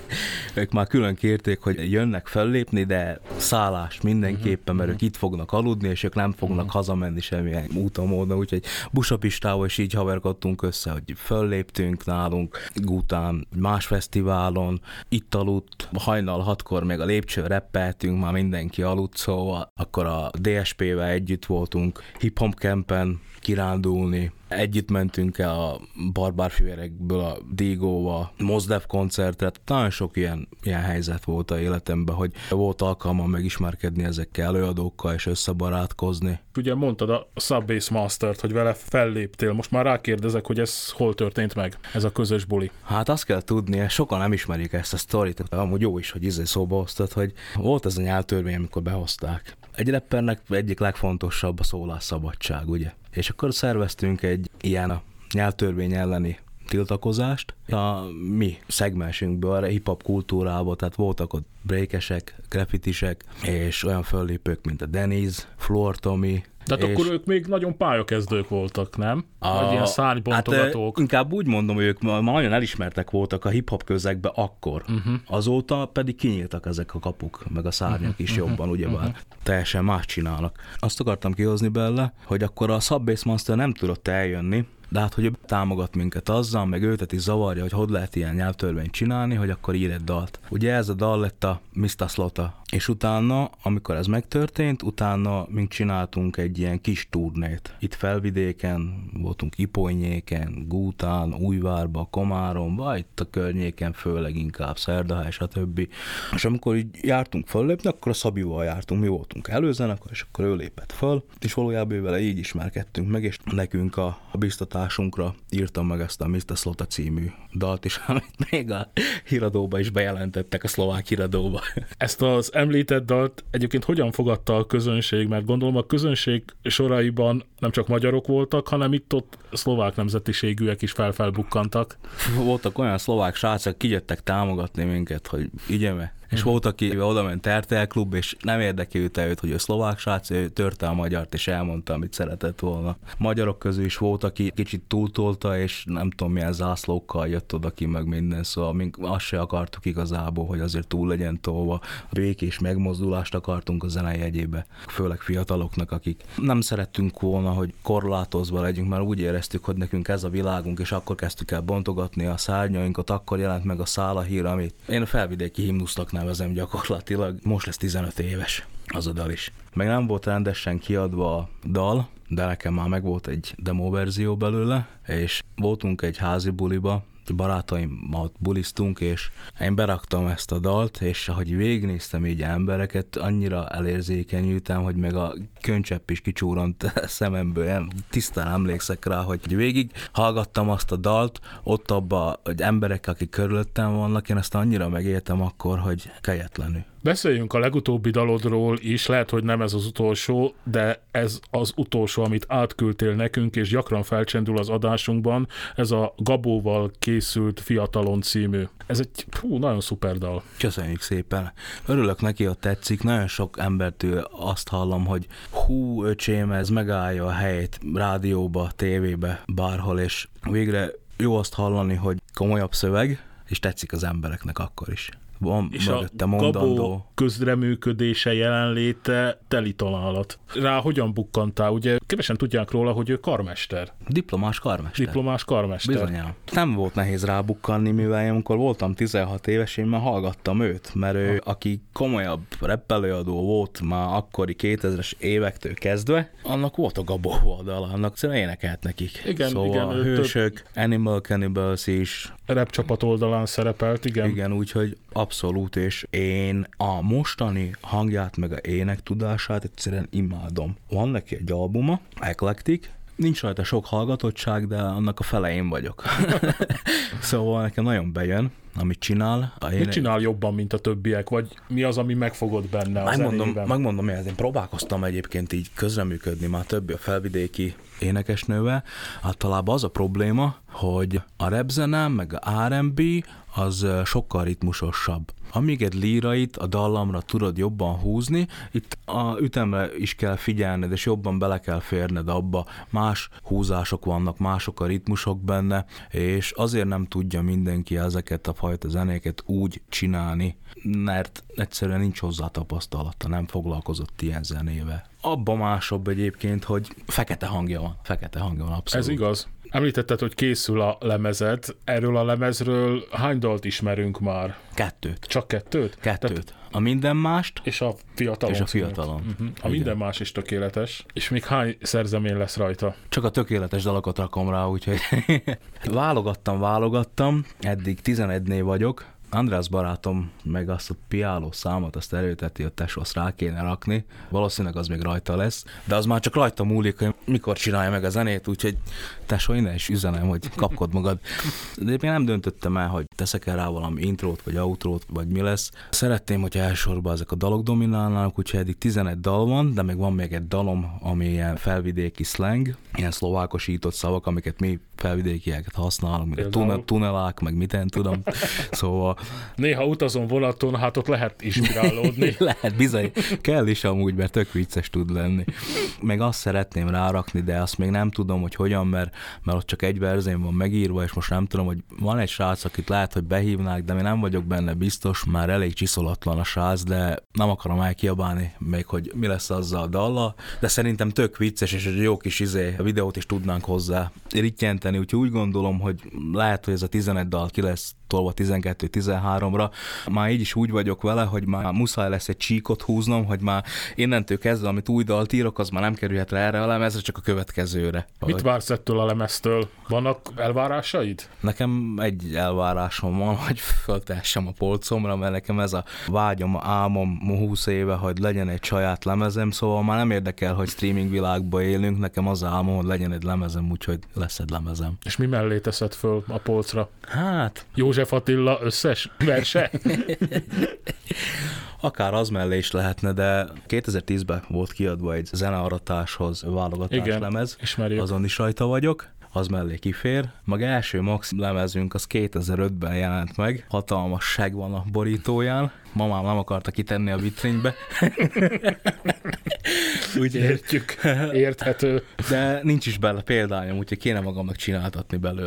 ők már külön kérték, hogy jönnek fellépni, de szállás mindenképpen, mert ők itt fognak aludni, és ők nem fognak hazamenni semmilyen úton, módon, úgyhogy Busapistával is így haverkodtunk össze, hogy fölléptünk nálunk Gútán, más fesztiválon, itt aludt, hajnal 6-kor még a lépcsőn reppeltünk, már mindenki aludt, szóval akkor a DSP-vel együtt voltunk hip-hop campen kirándulni. Együtt mentünk el a Barbárfűverekből a Dígóval, Mosdev koncertre, nagyon sok ilyen helyzet volt a életemben, hogy volt alkalmam megismerkedni ezekkel előadókkal és összebarátkozni. Ugye mondtad a Subbase Mastert, hogy vele felléptél, most már rákérdezek, hogy ez hol történt meg, ez a közös buli. Hát azt kell tudni, sokan nem ismerik ezt a sztorit, amúgy jó is, hogy szóba hoztad, hogy volt ez a nyelvtörvény, amikor behozták. Egy rappernek egyik legfontosabb a szólásszabadság, ugye? És akkor szerveztünk egy ilyen a nyelvtörvény elleni tiltakozást. A mi szegmensünkből, a hip-hop kultúrából, tehát voltak ott breakesek, graffitisek, és olyan föllépők, mint a Deniz, Floor Tommy. Tehát akkor ők még nagyon pályakezdők voltak, nem? Vagy ilyen szárnybontogatók. Hát, inkább úgy mondom, hogy ők már nagyon elismertek voltak a hip-hop közegben akkor. Azóta pedig kinyíltak ezek a kapuk, meg a szárnyak is jobban, ugyebár teljesen más csinálnak. Azt akartam kihozni belőle, hogy akkor a Subbase Master nem tudott eljönni, de hát, hogy ő támogat minket azzal, meg őtet is zavarja, hogy lehet ilyen nyelvtörvényt csinálni, hogy akkor ír egy dalt. Ugye ez a dal lett a Mr. Slaughter. És utána, amikor ez megtörtént, utána mink csináltunk egy ilyen kis turnét. Itt Felvidéken, voltunk Iponyéken, Gútán, Újvárba, Komáromba, itt a környéken, főleg inkább Szerdahelyen, stb. És amikor így jártunk föllépni, akkor a Szabival jártunk, mi voltunk előzenekar, és akkor ő lépett föl, és valójában vele így ismerkedtünk meg, és nekünk a biztatásunkra írtam meg ezt a Mr. Slaughter című dalt is, amit még a híradóba is bejelentettek, a szlovák híradóba. Ezt az említett dalt egyébként hogyan fogadta a közönség? Mert gondolom a közönség soraiban nem csak magyarok voltak, hanem itt-ott szlovák nemzetiségűek is felbukkantak. Voltak olyan szlovák srácok, kijöttek támogatni minket, hogy igyeme. És volt, aki oda ment RTL Klub, és nem érdekelte őt, hogy ő szlovák srác, ő törte a magyart, és elmondta, amit szeretett volna. Magyarok közül is volt, aki kicsit túltolta, és nem tudom, milyen zászlókkal jött oda ki, meg minden, szóval mi azt se akartuk igazából, hogy azért túl legyen tolva. Békés megmozdulást akartunk a zene jegyébe, főleg fiataloknak, akik nem szerettünk volna, hogy korlátozva legyünk, mert úgy éreztük, hogy nekünk ez a világunk, és akkor kezdtük el bontogatni a szárnyainkat, akkor jelent meg a Szála hír, amit én a felvidéki himnusznak nevezem gyakorlatilag. Most lesz 15 éves az a dal is. Meg nem volt rendesen kiadva a dal, de nekem már megvolt egy demo verzió belőle, és voltunk egy házi buliba, barátaimmal buliztunk, és én beraktam ezt a dalt, és ahogy végignéztem így embereket, annyira elérzékenyültem, hogy meg a könycsepp is kicsúrant szememből, én tisztán emlékszek rá, hogy végig hallgattam azt a dalt, ott abba, hogy emberek, akik körülöttem vannak, én ezt annyira megéltem akkor, hogy kegyetlenül. Beszéljünk a legutóbbi dalodról is, lehet, hogy nem ez az utolsó, de ez az utolsó, amit átküldtél nekünk, és gyakran felcsendül az adásunkban, ez a Gabóval készült Fiatalon című. Ez egy nagyon szuper dal. Köszönjük szépen. Örülök neki, hogy tetszik. Nagyon sok embertől azt hallom, hogy öcsém, ez megállja a helyét rádióba, tévébe, bárhol, és végre jó azt hallani, hogy komolyabb szöveg, és tetszik az embereknek akkor is. Van és a Gabó közreműködése, jelenléte teli találat. Rá hogyan bukkantál? Ugye kevesen tudják róla, hogy ő karmester. Diplomás karmester. Bizonyám. Nem volt nehéz rábukkanni, mivel én amikor voltam 16 éves, én már hallgattam őt, mert ő, aki komolyabb rappelőadó volt már akkori 2000-es évektől kezdve, annak volt a Gabó oldala, annak szerintem énekelt nekik. Igen, szóval igen, Hősök, Animal Cannibals is. Rap csapat oldalán szerepelt, igen. Igen, úgyhogy abszolút, és én a mostani hangját meg a ének tudását egyszerűen imádom. Van neki egy albuma, Eclectic, nincs rajta sok hallgatottság, de annak a fele én vagyok. Szóval nekem nagyon bejön, amit csinál. Mit csinál jobban, mint a többiek? Vagy mi az, ami megfogott benne a zenében? Megmondom, hogy én próbálkoztam egyébként így közreműködni már többi a felvidéki énekesnővel. Általában az a probléma, hogy a rapzene meg a R&B az sokkal ritmusosabb. Amíg egy lírait a dallamra tudod jobban húzni, itt a ütemre is kell figyelned, és jobban bele kell férned abba. Más húzások vannak, mások a ritmusok benne, és azért nem tudja mindenki ezeket a fajta zenéket úgy csinálni, mert egyszerűen nincs hozzá tapasztalata, nem foglalkozott ilyen zenével. Abba másabb egyébként, hogy fekete hangja van abszolút. Ez igaz. Említetted, hogy készül a lemezed. Erről a lemezről hány dalt ismerünk már? 2. Csak 2? Tehát a Minden mást és a Fiatalon. A Minden más is tökéletes. És még hány szerzemény lesz rajta? Csak a tökéletes dalokat rakom rá, úgyhogy válogattam. Eddig 11-nél vagyok. András barátom meg azt a piáló számot, azt erőteti, hogy tesó, azt rá kéne rakni. Valószínűleg az még rajta lesz, de az már csak rajta múlik, hogy mikor csinálja meg a zenét, úgyhogy tesó, innen is üzenem, hogy kapkod magad. De én nem döntöttem el, hogy teszek-e rá valami intrót, vagy outrót, vagy mi lesz. Szeretném, hogy elsősorban ezek a dalok dominálnának, úgyhogy eddig 11 dal van, de még van még egy dalom, ami ilyen felvidéki slang, ilyen szlovákosított szavak, amiket mi felvidékieket használunk, meg tunelák, meg mit én tudom. Szóval néha utazom vonaton, hát ott lehet inspirálódni. Lehet, bizony. Kell is amúgy, mert tök vicces tud lenni. Meg azt szeretném rárakni, de azt még nem tudom, hogy hogyan, mert ott csak egy verzén van megírva, és most nem tudom, hogy van egy srác, akit lehet, hogy behívnák, de mi nem vagyok benne biztos, már elég csiszolatlan a srác, de nem akarom elkiabálni még, hogy mi lesz azzal a dallal, de szerintem tök vicces, és egy jó kis videót is tudnánk hozzá rittyenteni, úgyhogy úgy gondolom, hogy lehet, hogy ez a 11 dal ki lesz tolva 12-13-ra. Már így is úgy vagyok vele, hogy már muszáj lesz egy csíkot húznom, hogy már innentől kezdve, amit új dalt írok, az már nem kerülhet rá erre a lemezre, csak a következőre. Mit vársz ettől a lemeztől? Vannak elvárásaid? Nekem egy elvárásom van, hogy föltessem a polcomra, mert nekem ez a vágyom, álmom 20 éve, hogy legyen egy saját lemezem, szóval már nem érdekel, hogy streaming világban élünk, nekem az álmom, hogy legyen egy lemezem, úgyhogy lesz egy lemezem. És mi mellé teszed föl a polcra? Hát... József Attila összes verse? Akár az mellé is lehetne, de 2010-ben volt kiadva egy zenearatáshoz válogatás lemez. Ismerjük. Azon is rajta vagyok. Az mellé kifér. Maga első max lemezünk az 2005-ben jelent meg. Hatalmas seg van a borítóján. Mamám nem akarta kitenni a vitrínbe. Úgy értjük. Érthető. De nincs is bele példányom, úgyhogy kéne magamnak csináltatni belőle.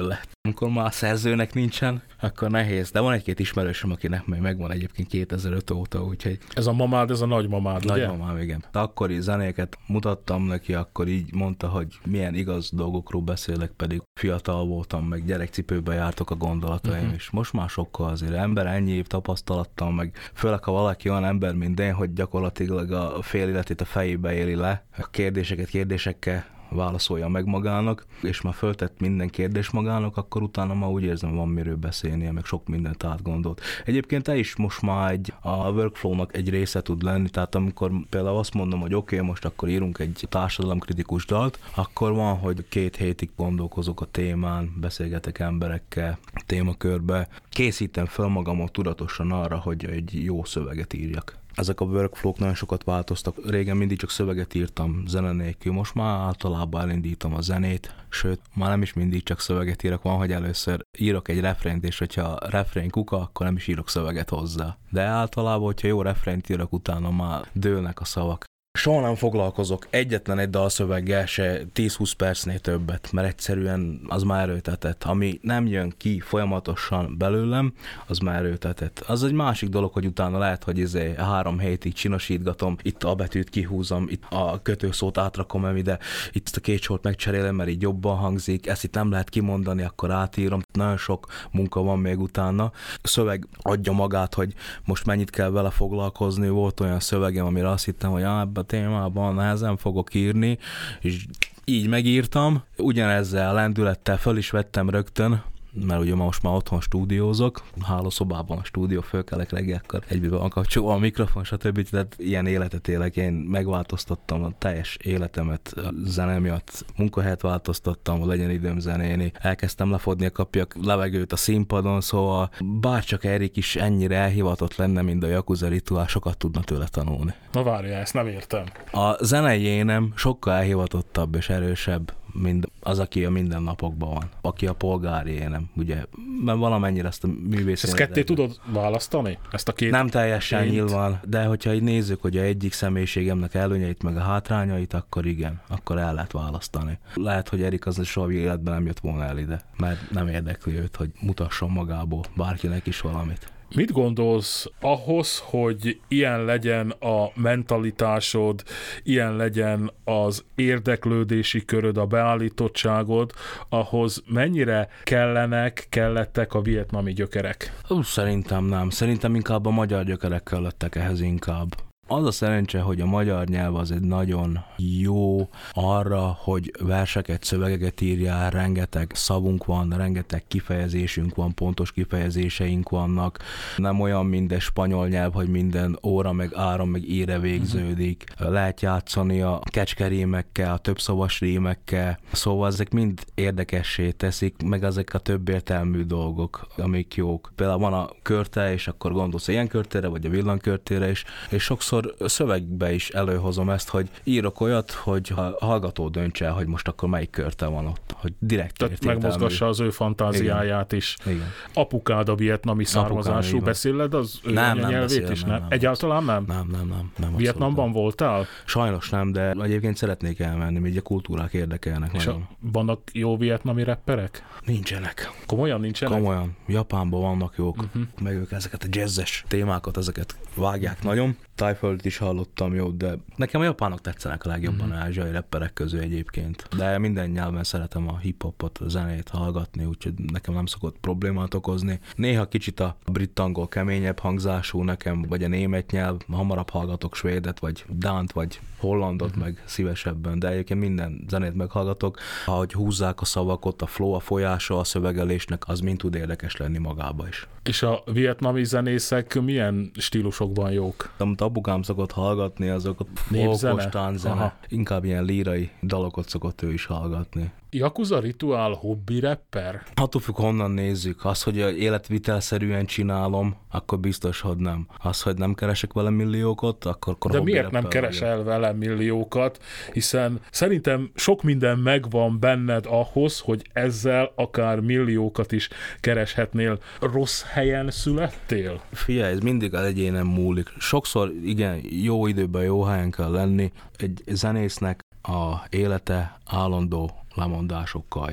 Amikor már a szerzőnek nincsen, akkor nehéz. De van egy-két ismerősöm, akinek megvan egyébként 2005 óta, úgyhogy... Ez a mamád, ez a nagymamád, ugye? Nagymamám, igen. Akkori zenéket mutattam neki, akkor így mondta, hogy milyen igaz dolgokról beszélek, pedig fiatal voltam, meg gyerekcipőben jártok a gondolataim, és most már sokkal azért ember ennyi év tapasztalattal, meg főleg, ha valaki olyan ember, mint én, hogy gyakorlatilag a fél életét a fejébe éli le, a kérdésekkel válaszolja meg magának, és már föltett minden kérdés magának, akkor utána már úgy érzem, van miről beszélnie, meg sok mindent átgondolt. Egyébként te is most már a workflow-nak egy része tud lenni, tehát amikor például azt mondom, hogy oké, most akkor írunk egy társadalomkritikus dalt, akkor van, hogy 2 hétig gondolkozok a témán, beszélgetek emberekkel, témakörbe, készítem fel magamot tudatosan arra, hogy egy jó szöveget írjak. Ezek a workflow-k nagyon sokat változtak. Régen mindig csak szöveget írtam zene nélkül, most már általában elindítom a zenét, sőt, már nem is mindig csak szöveget írok, van, hogy először írok egy refrént, és hogyha a refrén kuka, akkor nem is írok szöveget hozzá. De általában, hogyha jó refrént írok, utána már dőlnek a szavak. Soha nem foglalkozok egyetlen egy dalszöveggel se 10-20 percnél többet, mert egyszerűen az már erőltetett. Ami nem jön ki folyamatosan belőlem, az már erőltetett. Az egy másik dolog, hogy utána lehet, hogy 3 hétig csinosítgatom, itt a betűt kihúzom, itt a kötőszót átrakom ide, itt a 2 sort megcserélem, mert így jobban hangzik, ezt itt nem lehet kimondani, akkor átírom. Nagyon sok munka van még utána. A szöveg adja magát, hogy most mennyit kell vele foglalkozni. Volt olyan szövegem, amire azt hittem, hogy ebben a témában nehezen fogok írni, és így megírtam. Ugyanezzel lendülettel föl is vettem rögtön, mert ugye most már otthon stúdiózok, hálószobában a stúdió, fölkelek reggelkor, egyben van kapcsolva a mikrofon, stb. Tehát ilyen életet élek, én megváltoztattam a teljes életemet a zene miatt, munkahelyet változtattam, hogy legyen időm zenéni, elkezdtem lefogni a kapjak levegőt a színpadon, szóval bárcsak Erik is ennyire elhivatott lenne, mint a Yakuza Rituál, sokat tudna tőle tanulni. Na várjál, ezt nem értem. A zenei énem sokkal elhivatottabb és erősebb, mint az, aki a mindennapokban van, aki a polgári énem, ugye, mert valamennyire ezt a művészet. Ezt ketté tudod választani? Ezt a két? Nem teljesen nyilván, de hogyha így nézzük, hogy a egyik személyiségemnek előnyeit meg a hátrányait, akkor igen, akkor el lehet választani. Lehet, hogy Erik az soha életben nem jött volna el ide, mert nem érdekli őt, hogy mutasson magából bárkinek is valamit. Mit gondolsz ahhoz, hogy ilyen legyen a mentalitásod, ilyen legyen az érdeklődési köröd, a beállítottságod, ahhoz mennyire kellettek a vietnami gyökerek? Szerintem nem. Szerintem inkább a magyar gyökerek kellettek ehhez inkább. Az a szerencse, hogy a magyar nyelv az egy nagyon jó arra, hogy verseket, szövegeket írjál, rengeteg szavunk van, rengeteg kifejezésünk van, pontos kifejezéseink vannak. Nem olyan, mint egy spanyol nyelv, hogy minden óra, meg ára, meg ére végződik. Lehet játszani a kecskerímekkel, a többszavas rímekkel, szóval ezek mind érdekessé teszik, meg ezek a több értelmű dolgok, amik jók. Például van a körte, és akkor gondolsz ilyen körtére, vagy a villanykörtére is, és sokszor szövegbe is előhozom ezt, hogy írok olyat, hogy a hallgató döntse el, hogy most akkor melyik körte van ott, hogy direkt tehát megmozgassa az ő fantáziáját is. Igen. Apukád a vietnami származású, beszéled az ő anyanyelvét is? Nem. Egyáltalán nem? Nem. Vietnamban voltál? Sajnos nem, de egyébként szeretnék elmenni, még a kultúrák érdekelnek és nagyon. Vannak jó vietnami rapperek? Nincsenek. Komolyan nincsenek? Komolyan. Japánban vannak jók, meg ők ezeket a jazzes témákat, ezeket vágják nagyon. Tájföldet is hallottam jó, de nekem a japánok tetszenek a legjobban ázsiai rapperek közül egyébként. De minden nyelven szeretem a hip-hopot, a zenét hallgatni, úgyhogy nekem nem szokott problémát okozni. Néha kicsit a brit-angol keményebb hangzású nekem, vagy a német nyelv, hamarabb hallgatok svédet, vagy dánt, vagy hollandot meg szívesebben, de egyébként minden zenét meghallgatok. Ahogy húzzák a szavakot, a flow, a folyása a szövegelésnek, az mind tud érdekes lenni magába is. És a vietnami zenészek milyen stílusokban jók? Amit apukám szokott hallgatni, azokat folkos tánzene, inkább ilyen lírai dalokat szokott ő is hallgatni. Yakuza Rituál hobbi rapper? Attól függ, honnan nézzük. Az, hogy életvitelszerűen csinálom, akkor biztos, hogy nem. Az, hogy nem keresek vele milliókat, akkor de miért nem keresel vele milliókat? Hiszen szerintem sok minden megvan benned ahhoz, hogy ezzel akár milliókat is kereshetnél. Rossz helyen születtél? Figyelj, ez mindig az egyénen múlik. Sokszor igen, jó időben, jó helyen kell lenni. Egy zenésznek a élete állandó lemondásokkal jár.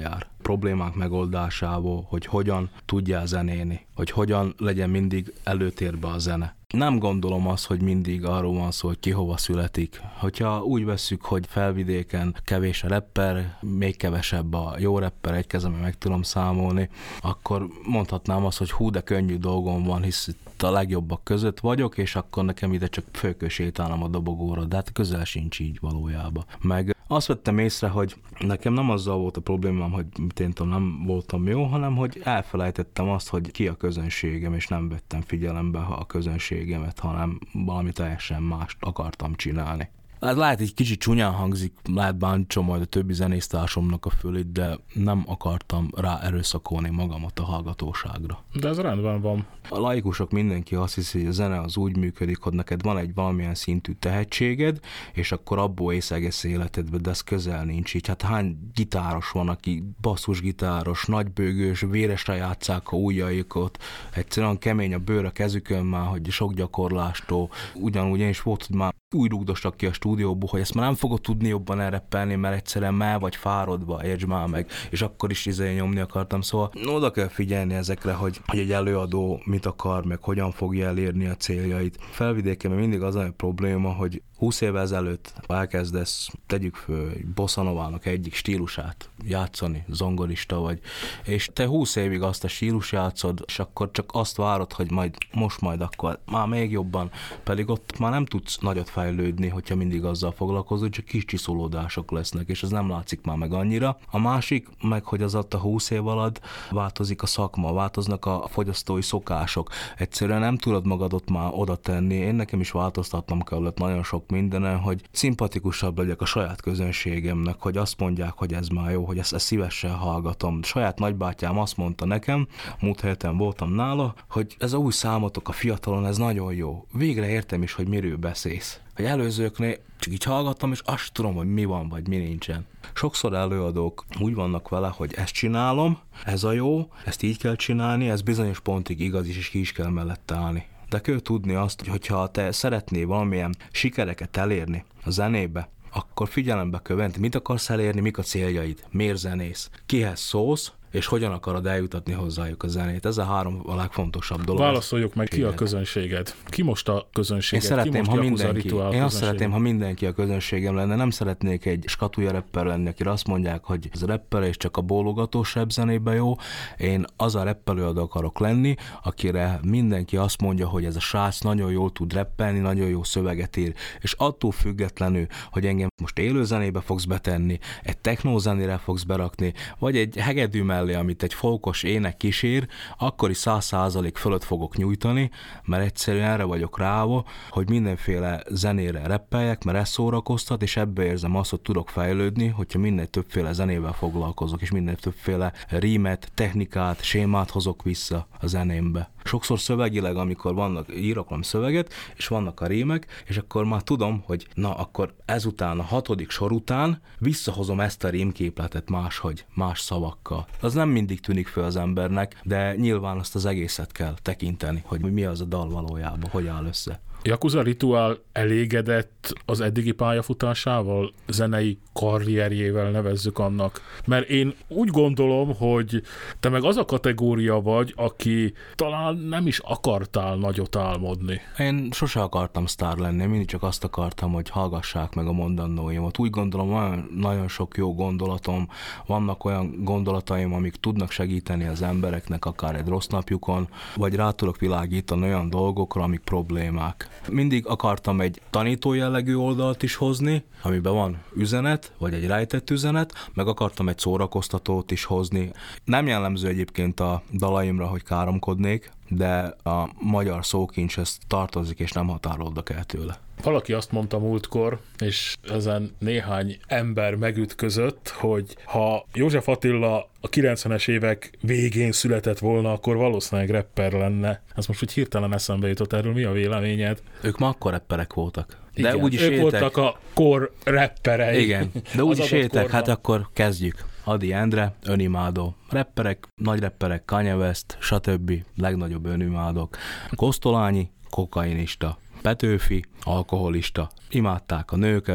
problémák megoldásából, hogy hogyan tudjál zenélni, hogy hogyan legyen mindig előtérbe a zene. Nem gondolom azt, hogy mindig arról van szó, hogy ki hova születik. Hogyha úgy vesszük, hogy felvidéken kevés a rapper, még kevesebb a jó rapper, egy kezemben meg tudom számolni, akkor mondhatnám azt, hogy hú, de könnyű dolgom van, hisz itt a legjobbak között vagyok, és akkor nekem ide csak föl kell sétálnom a dobogóra, de hát közel sincs így valójában. Meg azt vettem észre, hogy nekem nem azzal volt a problémám, hogy én tudom, nem voltam jó, hanem hogy elfelejtettem azt, hogy ki a közönségem, és nem vettem figyelembe a közönségemet, hanem valami teljesen mást akartam csinálni. Hát lehet, egy kicsit csúnyán hangzik, lehet bántsom majd a többi zenésztársamnak a fölét, de nem akartam rá erőszakolni magamat a hallgatóságra. De ez rendben van. A laikusok mindenki azt hiszi, hogy a zene az úgy működik, hogy neked van egy valamilyen szintű tehetséged, és akkor abból ész egész életedbe, de ez közel nincs így. Hát hány gitáros van, aki basszusgitáros, nagybőgős, véresre játsszák a ujjaikat, egyszerűen kemény a bőr a kezükön már, hogy sok gyakorlástól. Ugyanúgy én is volt, hogy már úgy rúgdostak ki a stúdióból, hogy ezt már nem fogod tudni jobban elreppelni, mert egyszerűen már vagy fáradva, értsd már meg, és akkor is nyomni akartam, szóval oda kell figyelni ezekre, hogy egy előadó mit akar, meg hogyan fogja elérni a céljait. Felvidéken mindig az a probléma, hogy 20 évvel ezelőtt elkezdesz, tegyük föl, bossa novának egyik stílusát játszani, zongorista vagy, és te 20 évig azt a stílus játszod, és akkor csak azt várod, hogy majd akkor már még jobban, pedig ott már nem tudsz nagyot fejlődni, hogyha mindig azzal foglalkozol, csak kis csiszolódások lesznek, és ez nem látszik már meg annyira. A másik, meg hogy az ott a 20 év alatt változik a szakma, változnak a fogyasztói szokások. Egyszerűen nem tudod magadot már oda tenni. Én nekem is változtatnom kellett nagyon sok mindenen, hogy szimpatikusabb legyek a saját közönségemnek, hogy azt mondják, hogy ez már jó, hogy ezt szívesen hallgatom. Saját nagybátyám azt mondta nekem, múlt héten voltam nála, hogy ez a új számotok a fiatalon, ez nagyon jó. Végre értem is, hogy miről beszélsz. Hogy előzőknél csak így hallgattam, és azt tudom, hogy mi van, vagy mi nincsen. Sokszor előadók úgy vannak vele, hogy ezt csinálom, ez a jó, ezt így kell csinálni, ez bizonyos pontig igaz is, és ki is kell mellette állni. De kell tudni azt, hogy ha te szeretnél valamilyen sikereket elérni a zenébe, akkor figyelembe kell venni, mit akarsz elérni, mik a céljaid, miért zenész, kihez szólsz, és hogyan akarod eljutatni hozzájuk a zenét. Ez a három a legfontosabb dolog. Válaszoljuk meg, ki a közönséged? Ki most a közönséged? Én szeretném, ha mindenki. Én azt szeretném, ha mindenki a közönségem lenne. Nem szeretnék egy skatúja rapper lenni, akire azt mondják, hogy ez a rapper és csak a bólogatós rap zenébe jó. Én az a rappelőadó akarok lenni, akire mindenki azt mondja, hogy ez a srác nagyon jól tud rappelni, nagyon jó szöveget ír. És attól függetlenül, hogy engem most élő zenébe fogsz betenni, egy technózenére fogsz berakni, vagy egy hegedű mellé, amit egy folkos ének kísér, akkor is 100% fölött fogok nyújtani, mert egyszerűen erre vagyok ráva, hogy mindenféle zenére rappeljek, mert ez szórakoztat, és ebbe érzem azt, hogy tudok fejlődni, hogyha minden többféle zenével foglalkozok, és minden többféle rímet, technikát, sémát hozok vissza a zenémbe. Sokszor szövegileg, amikor írok valami szöveget, és vannak a rímek, és akkor már tudom, hogy na, akkor ezután, a 6. sor után visszahozom ezt a rímképletet máshogy, más szavakkal. Az nem mindig tűnik fel az embernek, de nyilván azt az egészet kell tekinteni, hogy mi az a dal valójában, hogy áll össze. Yakuza Ritual elégedett az eddigi pályafutásával, zenei karrierjével, nevezzük annak? Mert én úgy gondolom, hogy te meg az a kategória vagy, aki talán nem is akartál nagyot álmodni. Én sose akartam sztár lenni, mindig csak azt akartam, hogy hallgassák meg a mondandóimat. Úgy gondolom, van nagyon sok jó gondolatom, vannak olyan gondolataim, amik tudnak segíteni az embereknek, akár egy rossz napjukon, vagy rá tudok világítani olyan dolgokra, amik problémák. Mindig akartam egy tanító jellegű oldalt is hozni, amiben van üzenet, vagy egy rejtett üzenet, meg akartam egy szórakoztatót is hozni. Nem jellemző egyébként a dalaimra, hogy káromkodnék, de a magyar szókincs ez tartozik, és nem határolódok el tőle. Valaki azt mondta múltkor, és ezen néhány ember megütközött, hogy ha József Attila a 90-es évek végén született volna, akkor valószínűleg rapper lenne. Ez most úgy hirtelen eszembe jutott, erről mi a véleményed? Ők ma akkor rapperek voltak. De igen, úgy is ők éltek. Voltak a kor rapperei. Igen, de úgy is éltek, hát akkor kezdjük. Adi Endre, önimádó. Rapperek, nagy rapperek, Kanye West, stb. Legnagyobb önimádók. Kosztolányi, kokainista. Petőfi, alkoholista. Imádták a nőket,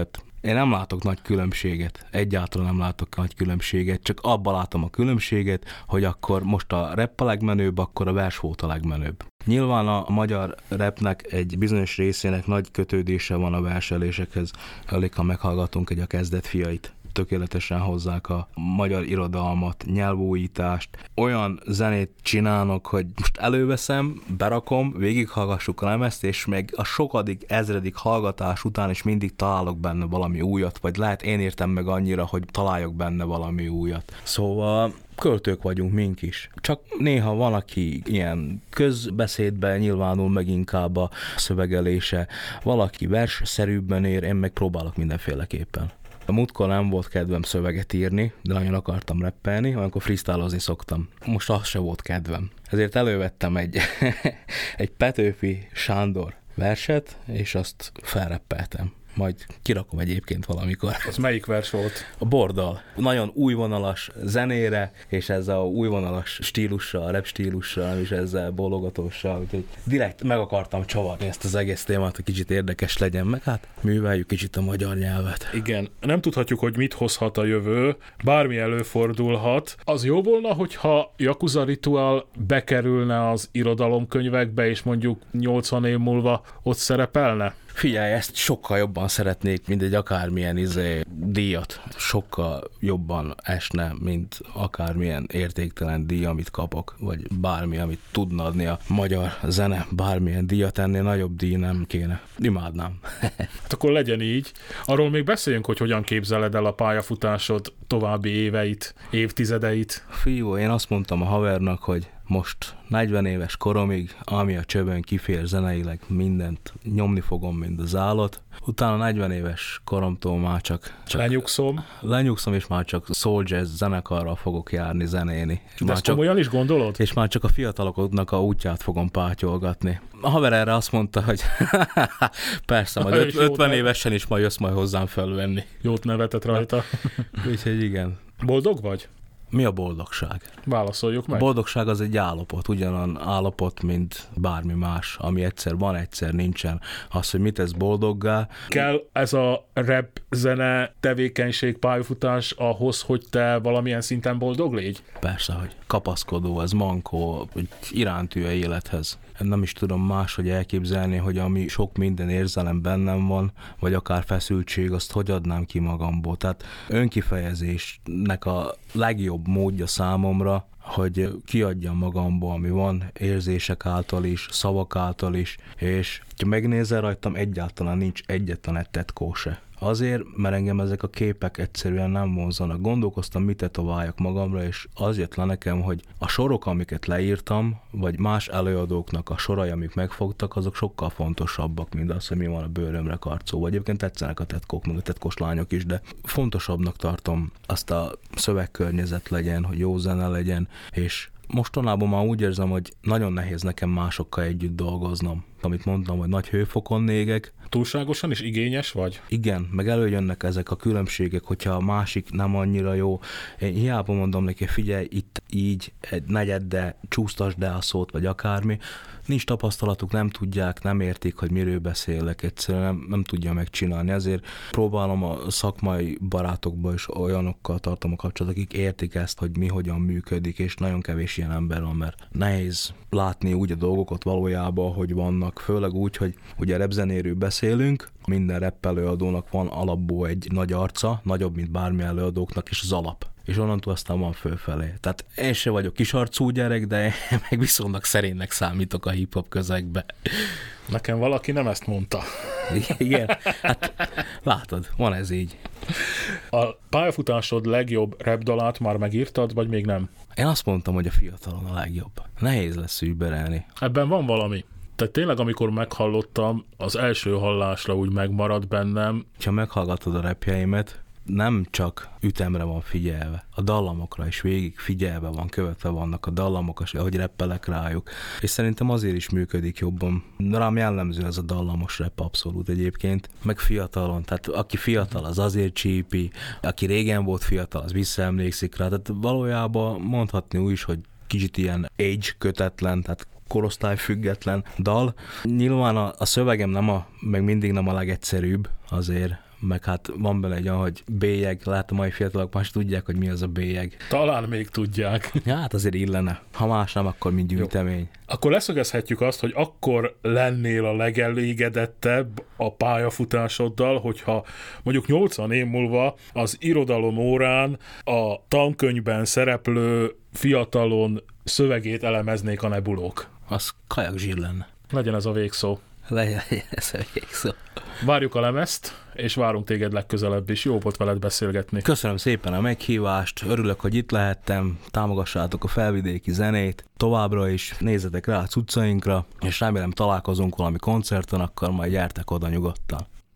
Én nem látok nagy különbséget, egyáltalán nem látok nagy különbséget, csak abban látom a különbséget, hogy akkor most a rap a legmenőbb, akkor a vers volt a legmenőbb. Nyilván a magyar rapnek egy bizonyos részének nagy kötődése van a verselésekhez, elég ha meghallgatunk egy a Kezdet fiait. Tökéletesen hozzák a magyar irodalmat, nyelvújítást. Olyan zenét csinálnak, hogy most előveszem, berakom, végighallgassuk a lemezt, és meg a sokadik, ezredik hallgatás után is mindig találok benne valami újat, vagy lehet én értem meg annyira, hogy találjak benne valami újat. Szóval költők vagyunk mink is. Csak néha van, aki ilyen közbeszédben nyilvánul meg inkább a szövegelése, valaki versszerűbben ér, én meg próbálok mindenféleképpen. A múltkor nem volt kedvem szöveget írni, de nagyon akartam rappelni, amikor freestylozni szoktam. Most az se volt kedvem. Ezért elővettem egy Petőfi Sándor verset, és azt felreppeltem. Majd kirakom egyébként valamikor. Az melyik vers volt? A Bordal. Nagyon újvonalas zenére, és ezzel a újvonalas stílussal, rap stílussal, nem is ezzel bólogatóssal, úgyhogy direkt meg akartam csavarni ezt az egész témát, hogy kicsit érdekes legyen, meg hát műveljük kicsit a magyar nyelvet. Igen, nem tudhatjuk, hogy mit hozhat a jövő, bármi előfordulhat. Az jó volna, hogyha Yakuza Ritual bekerülne az irodalomkönyvekbe, és mondjuk 80 év múlva ott szerepelne? Figyelj, ezt sokkal jobban szeretnék, mint egy akármilyen díjat. Sokkal jobban esne, mint akármilyen értéktelen díj, amit kapok, vagy bármi, amit tudna adni a magyar zene, bármilyen díjat, ennél nagyobb díj nem kéne. Imádnám. Hát akkor legyen így. Arról még beszéljünk, hogy hogyan képzeled el a pályafutásod további éveit, évtizedeit. Fiú, én azt mondtam a havernak, hogy most 40 éves koromig, ami a csövön kifér zeneileg, mindent nyomni fogom, mint az állat. Utána 40 éves koromtól már csak lenyugszom, és már csak soul jazz zenekarral fogok járni, zenéni. De ezt komolyan is gondolod? És már csak a fiataloknak a útját fogom pátyolgatni. A haver erre azt mondta, hogy persze, majd 50 évesen is majd jössz majd hozzám felvenni. Jót nevetett rajta. Úgyhogy igen. Boldog vagy? Mi a boldogság? Válaszoljuk meg. A boldogság az egy állapot, ugyanan állapot, mint bármi más, ami egyszer van, egyszer nincsen. Az, hogy mit tesz boldoggá. Kell ez a rap zene tevékenység, pályafutás ahhoz, hogy te valamilyen szinten boldog légy? Persze, hogy kapaszkodó, ez mankó, hogy irántű a élethez. Nem is tudom máshogy elképzelni, hogy ami sok minden érzelem bennem van, vagy akár feszültség, azt hogy adnám ki magamból. Tehát önkifejezésnek a legjobb módja számomra, hogy kiadjam magamból, ami van, érzések által is, szavak által is, és ha megnézel rajtam, egyáltalán nincs egyetlen egy tetkó se. Azért, mert engem ezek a képek egyszerűen nem vonzanak. Gondolkoztam, mit tetováljak magamra, és az jött le nekem, hogy a sorok, amiket leírtam, vagy más előadóknak a sorai, amik megfogtak, azok sokkal fontosabbak, mint az, hogy mi van a bőrömre karcolva. Egyébként tetszenek a tetkók, meg a tetkos lányok is, de fontosabbnak tartom azt a szövegkörnyezet legyen, hogy jó zene legyen, és mostanában már úgy érzem, hogy nagyon nehéz nekem másokkal együtt dolgoznom. Amit mondtam, hogy nagy hőfokon négek. Túlságosan is igényes vagy? Igen, meg előjönnek ezek a különbségek, hogyha a másik nem annyira jó. Én hiába mondom neki, figyelj, itt így egy negyeddel csúsztasd el a szót, vagy akármi. Nincs tapasztalatuk, nem tudják, nem értik, hogy miről beszélek, egyszerűen nem tudja megcsinálni. Ezért próbálom a szakmai barátokba is olyanokkal tartom a kapcsolatot, akik értik ezt, hogy mi hogyan működik, és nagyon kevés ilyen ember van, mert nehéz látni úgy a dolgokat valójában, hogy vannak, főleg úgy, hogy ugye rapzenéről beszélünk, minden rap előadónak van alapból egy nagy arca, nagyobb, mint bármi előadóknak, és az alap. És onnantól aztán van fölfelé. Tehát én se vagyok kisarcú gyerek, de meg viszonylag szerénynek számítok a hip-hop közegbe. Nekem valaki nem ezt mondta. Igen, hát látod, van ez így. A pályafutásod legjobb rapdalát már megírtad, vagy még nem? Én azt mondtam, hogy a fiatalon a legjobb. Nehéz lesz überelni. Ebben van valami. Tehát tényleg, amikor meghallottam, az első hallásra úgy megmaradt bennem. Ha meghallgatod a rapjeimet, nem csak ütemre van figyelve, a dallamokra is végig figyelve van, követve vannak a dallamok, ahogy rappelek rájuk. És szerintem azért is működik jobban. Rám jellemző ez a dallamos rap abszolút egyébként, meg fiatalon. Tehát aki fiatal, az azért csípi, aki régen volt fiatal, az visszaemlékszik rá. Tehát valójában mondhatni úgy is, hogy kicsit ilyen age kötetlen, tehát korosztályfüggetlen dal. Nyilván a szövegem meg mindig nem a legegyszerűbb azért, meg hát van bele egy olyan, hogy bélyeg, látom, mai fiatalok más tudják, hogy mi az a bélyeg. Talán még tudják. Ja, hát azért illene. Ha más nem, akkor mind gyűjtemény. Jó. Akkor leszögezhetjük azt, hogy akkor lennél a legelégedettebb a pályafutásoddal, hogyha mondjuk 80 év múlva az irodalom órán a tankönyvben szereplő fiatalon szövegét elemeznék a nebulók. Az Kajak Zsill lenne. Legyen ez a végszó. Legyen ez a végszó. Várjuk a lemezt, és várunk téged legközelebb is. Jó volt veled beszélgetni. Köszönöm szépen a meghívást, örülök, hogy itt lehettem, támogassátok a felvidéki zenét, továbbra is nézzetek rá a cuccainkra, és remélem találkozunk valami koncerten, akkor majd gyertek oda nyugodtan.